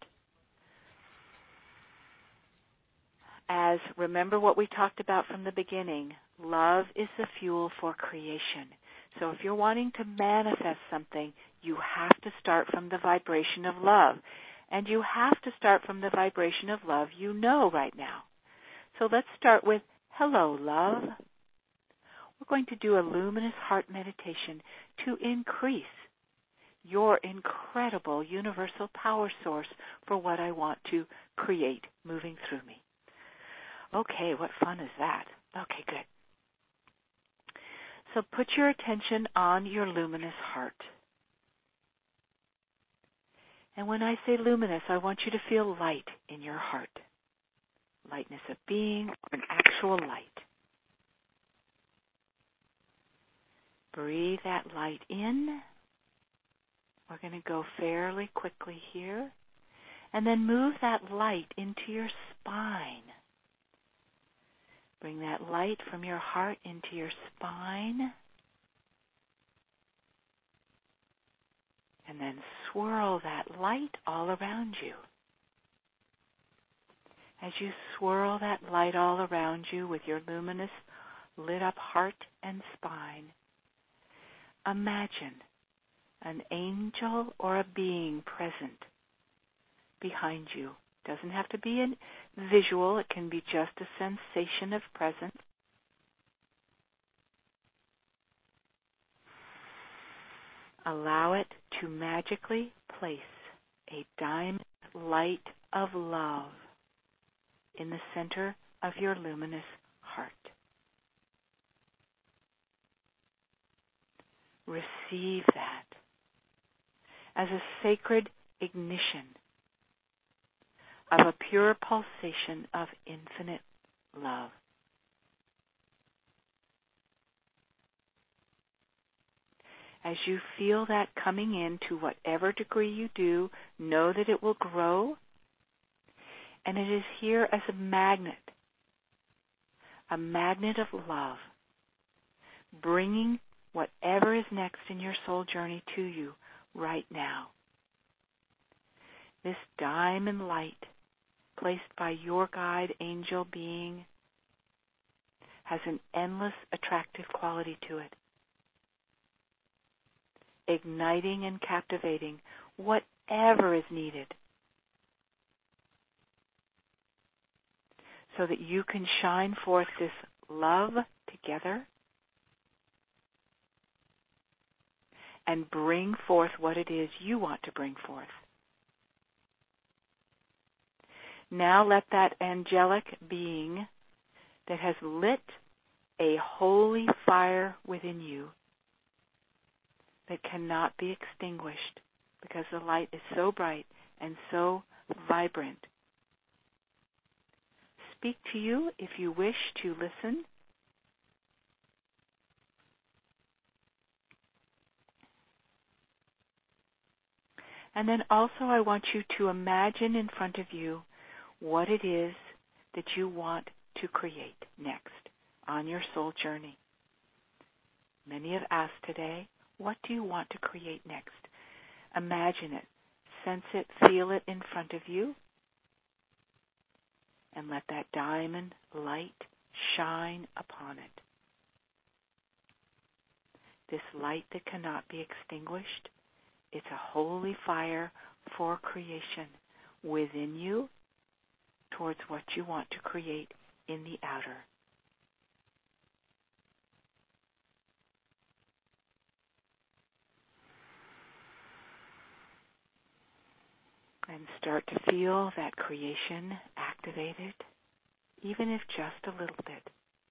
B: as, remember what we talked about from the beginning, love is the fuel for creation. So if you're wanting to manifest something, you have to start from the vibration of love. And you have to start from the vibration of love you know right now. So let's start with, hello, love. We're going to do a luminous heart meditation to increase your incredible universal power source for what I want to create moving through me. Okay, what fun is that? Okay, good. So put your attention on your luminous heart. And when I say luminous, I want you to feel light in your heart. Lightness of being, an actual light. Breathe that light in. We're going to go fairly quickly here. And then move that light into your spine. Bring that light from your heart into your spine. And then swirl that light all around you. As you swirl that light all around you with your luminous, lit up heart and spine, imagine an angel or a being present behind you. Doesn't have to be a visual. It can be just a sensation of presence. Allow it to magically place a diamond light of love in the center of your luminous heart. Receive that as a sacred ignition of a pure pulsation of infinite love. As you feel that coming in, to whatever degree you do, know that it will grow, and it is here as a magnet, a magnet of love, bringing whatever is next in your soul journey to you right now. This diamond light, placed by your guide angel being, has an endless attractive quality to it, igniting and captivating whatever is needed so that you can shine forth this love together and bring forth what it is you want to bring forth. Now let that angelic being that has lit a holy fire within you that cannot be extinguished because the light is so bright and so vibrant, speak to you if you wish to listen. And then also I want you to imagine in front of you what it is that you want to create next on your soul journey. Many have asked today, what do you want to create next? Imagine it, sense it, feel it in front of you, and let that diamond light shine upon it. This light that cannot be extinguished, it's a holy fire for creation within you towards what you want to create in the outer. And start to feel that creation activated, even if just a little bit.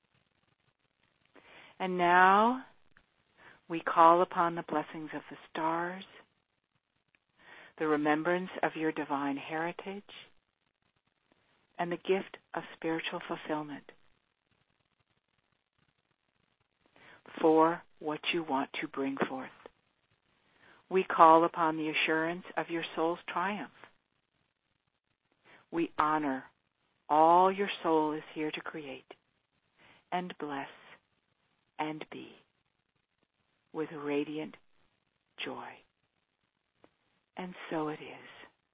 B: And now we call upon the blessings of the stars, the remembrance of your divine heritage, and the gift of spiritual fulfillment for what you want to bring forth. We call upon the assurance of your soul's triumph. We honor all your soul is here to create and bless and be with radiant joy. And so it is.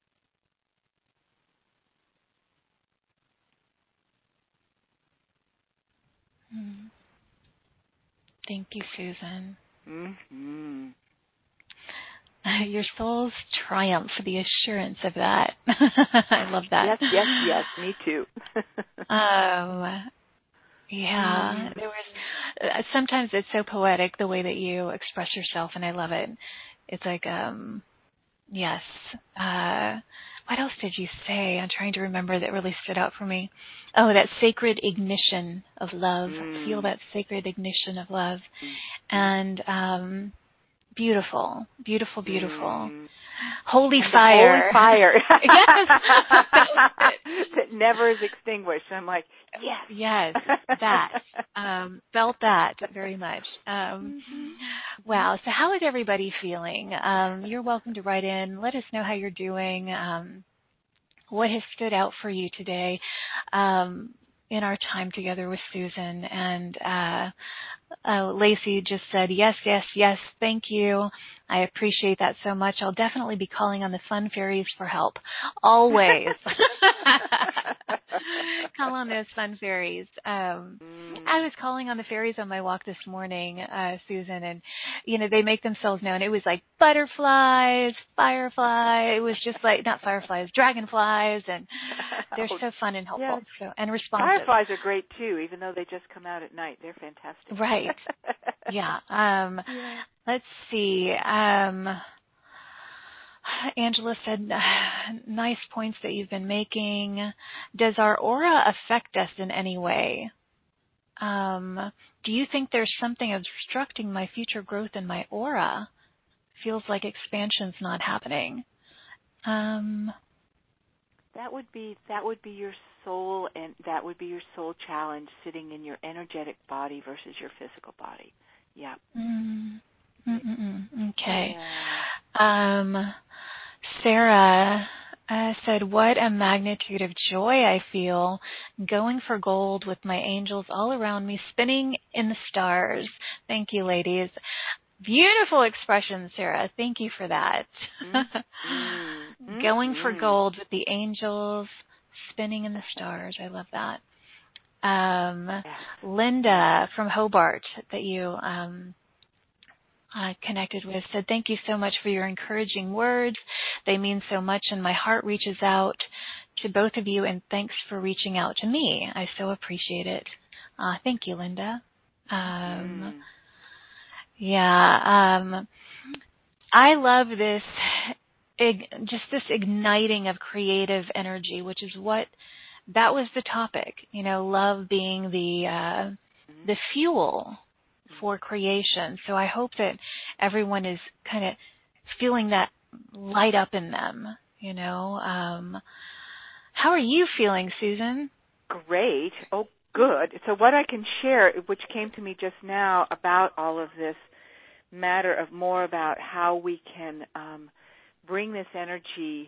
A: Mm. Thank you, Susan.
B: Mm-hmm.
A: Your soul's triumph, the assurance of that. I love that.
B: Yes, yes, yes. Me too.
A: um, yeah. There was. Uh, sometimes it's so poetic the way that you express yourself, and I love it. It's like, um, yes. Uh, what else did you say? I'm trying to remember that really stood out for me. Oh, that sacred ignition of love.
B: Mm.
A: Feel that sacred ignition of love,
B: Mm.
A: and um, beautiful, beautiful, beautiful.
B: Mm.
A: Holy
B: and
A: fire.
B: Holy fire.
A: Yes.
B: That never is extinguished. I'm like, yes.
A: Yes, that. Um, felt that very much. Um,
B: mm-hmm.
A: Wow. So how is everybody feeling? Um, you're welcome to write in. Let us know how you're doing. Um, what has stood out for you today um, in our time together with Susan? And uh, uh, Lacey just said, yes, yes, yes, thank you. I appreciate that so much. I'll definitely be calling on the Fun Fairies for help. Always. Call on those Fun Fairies. Um,
B: mm.
A: I was calling on the fairies on my walk this morning, uh, Susan, and, you know, they make themselves known. It was like butterflies, firefly. It was just like, not fireflies, dragonflies, and they're so fun and helpful
B: yes.
A: so, and responsive.
B: Fireflies are great, too, even though they just come out at night. They're fantastic.
A: Right. Yeah. Um,
B: yeah.
A: Let's see. Um, Angela said, nice points that you've been making. Does our aura affect us in any way? Um, do you think there's something obstructing my future growth in my aura? Feels like expansion's not happening. Um,
B: that would be that would be your soul, and that would be your soul challenge sitting in your energetic body versus your physical body. Yeah.
A: Mm, mm, mm, mm. Okay. Yeah. Um, Sarah uh, said, what a magnitude of joy I feel going for gold with my angels all around me, spinning in the stars. Thank you, ladies. Beautiful expression, Sarah. Thank you for that. Mm-hmm. Going for gold with the angels, spinning in the stars. I love that. Um, yes. Linda from Hobart that you um, uh, connected with said, thank you so much for your encouraging words. They mean so much, and my heart reaches out to both of you, and thanks for reaching out to me. I so appreciate it. Uh, thank you, Linda. Um, mm. Yeah, um, I love this, just this igniting of creative energy, which is what, that was the topic, you know, love being the, uh, the fuel for creation. So I hope that everyone is kind of feeling that light up in them, you know. Um, how are you feeling, Susan?
B: Great. Oh, good. So what I can share, which came to me just now about all of this matter of more about how we can um, bring this energy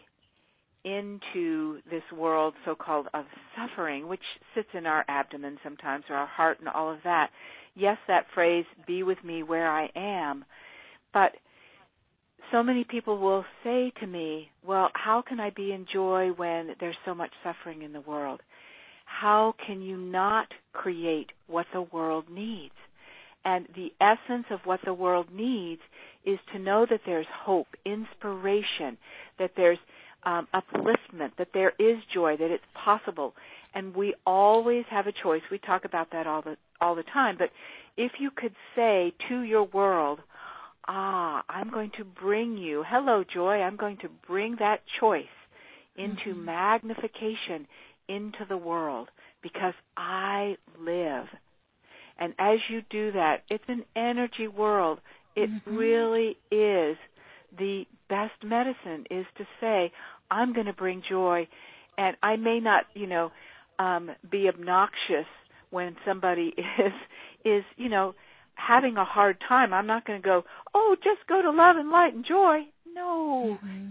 B: into this world so-called of suffering, which sits in our abdomen sometimes, or our heart and all of that. Yes, that phrase, be with me where I am. But so many people will say to me, well, how can I be in joy when there's so much suffering in the world? How can you not create what the world needs? And the essence of what the world needs is to know that there's hope, inspiration, that there's um, upliftment, that there is joy, that it's possible. And we always have a choice. We talk about that all the all the time. But if you could say to your world, ah, I'm going to bring you, hello, joy, I'm going to bring that choice into mm-hmm. magnification into the world because I live. And as you do that, it's an energy world. It mm-hmm. really is the best medicine is to say, I'm going to bring joy. And I may not, you know, um, be obnoxious when somebody is, is, you know, having a hard time. I'm not going to go, oh, just go to love and light and joy. No. Mm-hmm.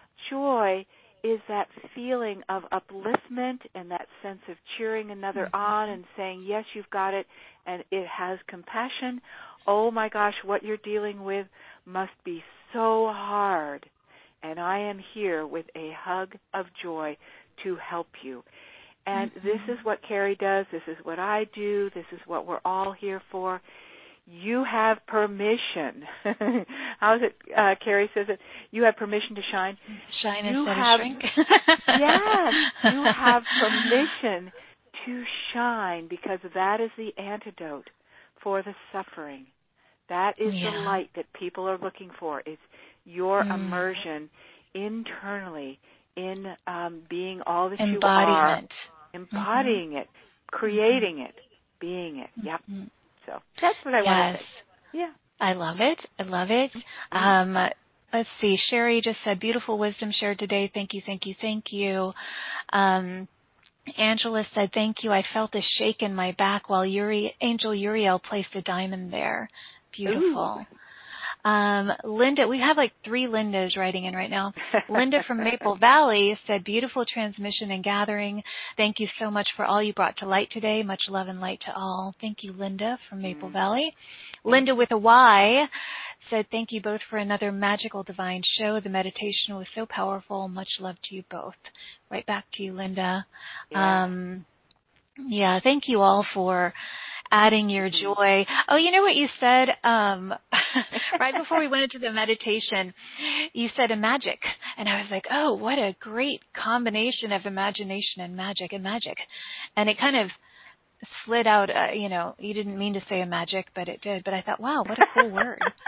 B: Joy is that feeling of upliftment and that sense of cheering another mm-hmm. on and saying, yes, you've got it, and it has compassion. Oh, my gosh, what you're dealing with must be so hard, and I am here with a hug of joy to help you. And mm-hmm. this is what Carrie does. This is what I do. This is what we're all here for. You have permission. How is it, uh, Carrie says it? You have permission to shine.
A: Shine
B: you
A: instead
B: have,
A: of shrink.
B: Yes, you have permission to shine because that is the antidote for the suffering. That is yeah. the light that people are looking for. Is your mm. immersion internally in um, being all that you are. Embodying mm-hmm. it, creating mm-hmm. it, being it. Yep. Mm-hmm. So that's what I
A: yes.
B: want to say. Yeah.
A: I love it. I love it. Mm-hmm. Um, let's see. Sherry just said, beautiful wisdom shared today. Thank you, thank you, thank you. Um, Angela said, thank you. I felt a shake in my back while Uri, Angel Uriel placed a diamond there. Beautiful. Ooh. Um, Linda, we have like three Lindas writing in right now. Linda from Maple Valley said, beautiful transmission and gathering. Thank you so much for all you brought to light today. Much love and light to all. Thank you, Linda from Maple mm. Valley. Linda with a Y said, thank you both for another magical divine show. The meditation was so powerful. Much love to you both. Right back to you, Linda. Yeah, um, yeah thank you all for adding your joy. Oh, you know what you said um, right before we went into the meditation? You said a magic. And I was like, oh, what a great combination of imagination and magic and magic. And it kind of slid out, uh, you know, you didn't mean to say a magic, but it did. But I thought, wow, what a cool word.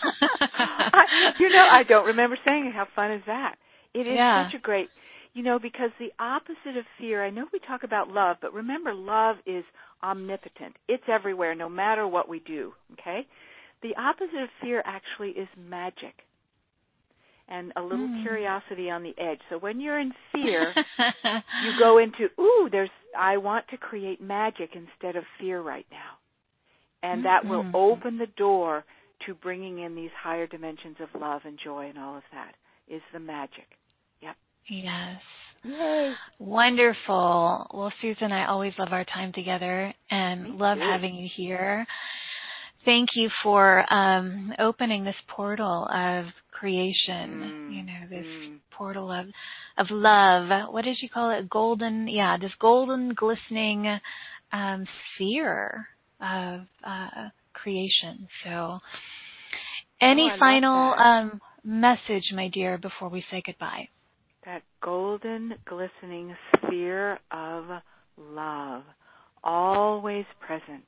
B: I, you know, I don't remember saying it. How fun is that? It is
A: yeah.
B: such a great, you know, because the opposite of fear, I know we talk about love, but remember, love is omnipotent. It's everywhere, no matter what we do, okay? The opposite of fear actually is magic and a little mm. curiosity on the edge. So when you're in fear, you go into, ooh, there's, I want to create magic instead of fear right now. And that will mm-hmm. open the door to bringing in these higher dimensions of love and joy, and all of that is the magic. Yep.
A: Yes.
B: Yay.
A: Wonderful. Well, Susan, I always love our time together and
B: Me
A: love
B: too.
A: having you here. Thank you for um, opening this portal of creation,
B: mm.
A: you know, this
B: mm.
A: portal of of love. What did you call it? Golden, yeah, this golden, glistening um, sphere of uh, creation. So any
B: oh,
A: final um, message, my dear, before we say goodbye?
B: That golden, glistening sphere of love, always present.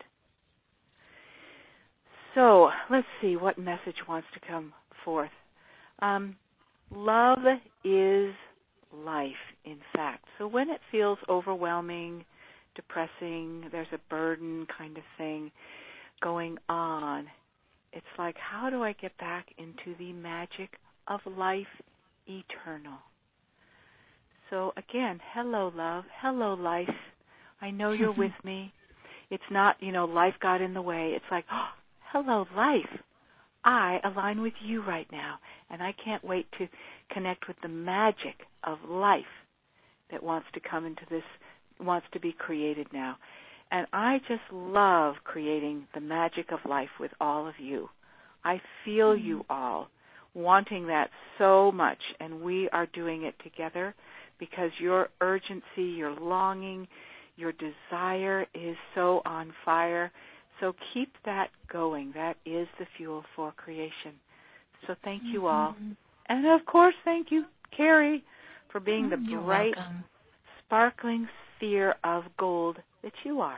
B: So let's see what message wants to come forth. Um, love is life, in fact. So when it feels overwhelming, depressing, there's a burden kind of thing going on, it's like, how do I get back into the magic of life eternal? So again, hello, love. Hello, life. I know you're with me. It's not, you know, life got in the way. It's like, oh, hello, life. I align with you right now, and I can't wait to connect with the magic of life that wants to come into this, wants to be created now. And I just love creating the magic of life with all of you. I feel mm-hmm. you all wanting that so much, and we are doing it together because your urgency, your longing, your desire is so on fire. So keep that going. That is the fuel for creation. So thank you mm-hmm. all. And, of course, thank you, Carrie, for being the
A: You're
B: bright,
A: welcome.
B: sparkling sphere of gold that you are.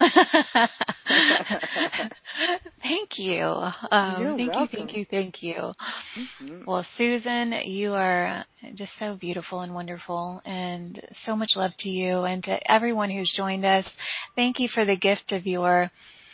A: Thank you. Um,
B: You're
A: thank
B: welcome.
A: you, thank you, thank you. Mm-hmm. Well, Susan, you are just so beautiful and wonderful, and so much love to you and to everyone who's joined us. Thank you for the gift of your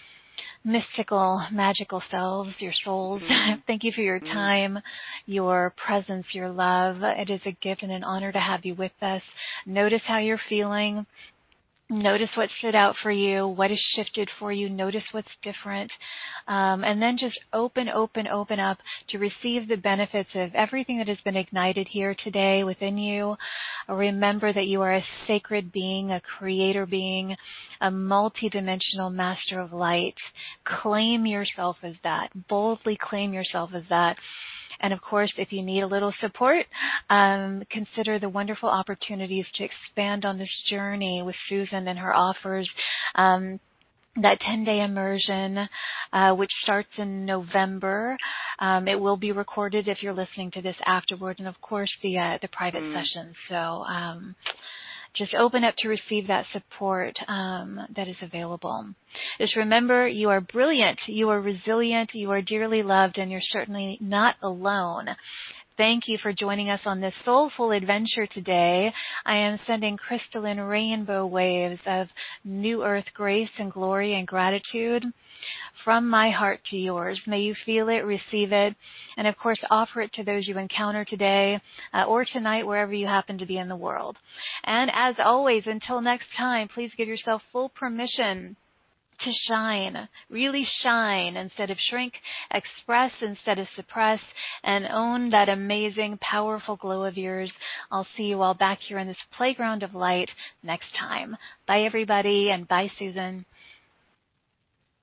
A: mystical, magical selves, your souls. Mm-hmm. Thank you for your time, your presence, your love. It is a gift and an honor to have you with us. Notice how you're feeling. Notice what stood out for you, what has shifted for you. Notice what's different. Um, and then just open, open, open up to receive the benefits of everything that has been ignited here today within you. Remember that you are a sacred being, a creator being, a multidimensional master of light. Claim yourself as that. Boldly claim yourself as that. And, of course, if you need a little support, um, consider the wonderful opportunities to expand on this journey with Susan and her offers. Um, that ten-day immersion, uh, which starts in November. Um, it will be recorded if you're listening to this afterward, and, of course, the uh, the private mm. session. So um, just open up to receive that support um, that is available. Just remember, you are brilliant, you are resilient, you are dearly loved, and you're certainly not alone. Thank you for joining us on this soulful adventure today. I am sending crystalline rainbow waves of new earth grace and glory and gratitude from my heart to yours. May you feel it, receive it, and of course offer it to those you encounter today uh, or tonight, wherever you happen to be in the world. And as always, until next time, please give yourself full permission to shine, really shine instead of shrink, express instead of suppress, and own that amazing, powerful glow of yours. I'll see you all back here in this playground of light next time. Bye, everybody, and bye, Susan.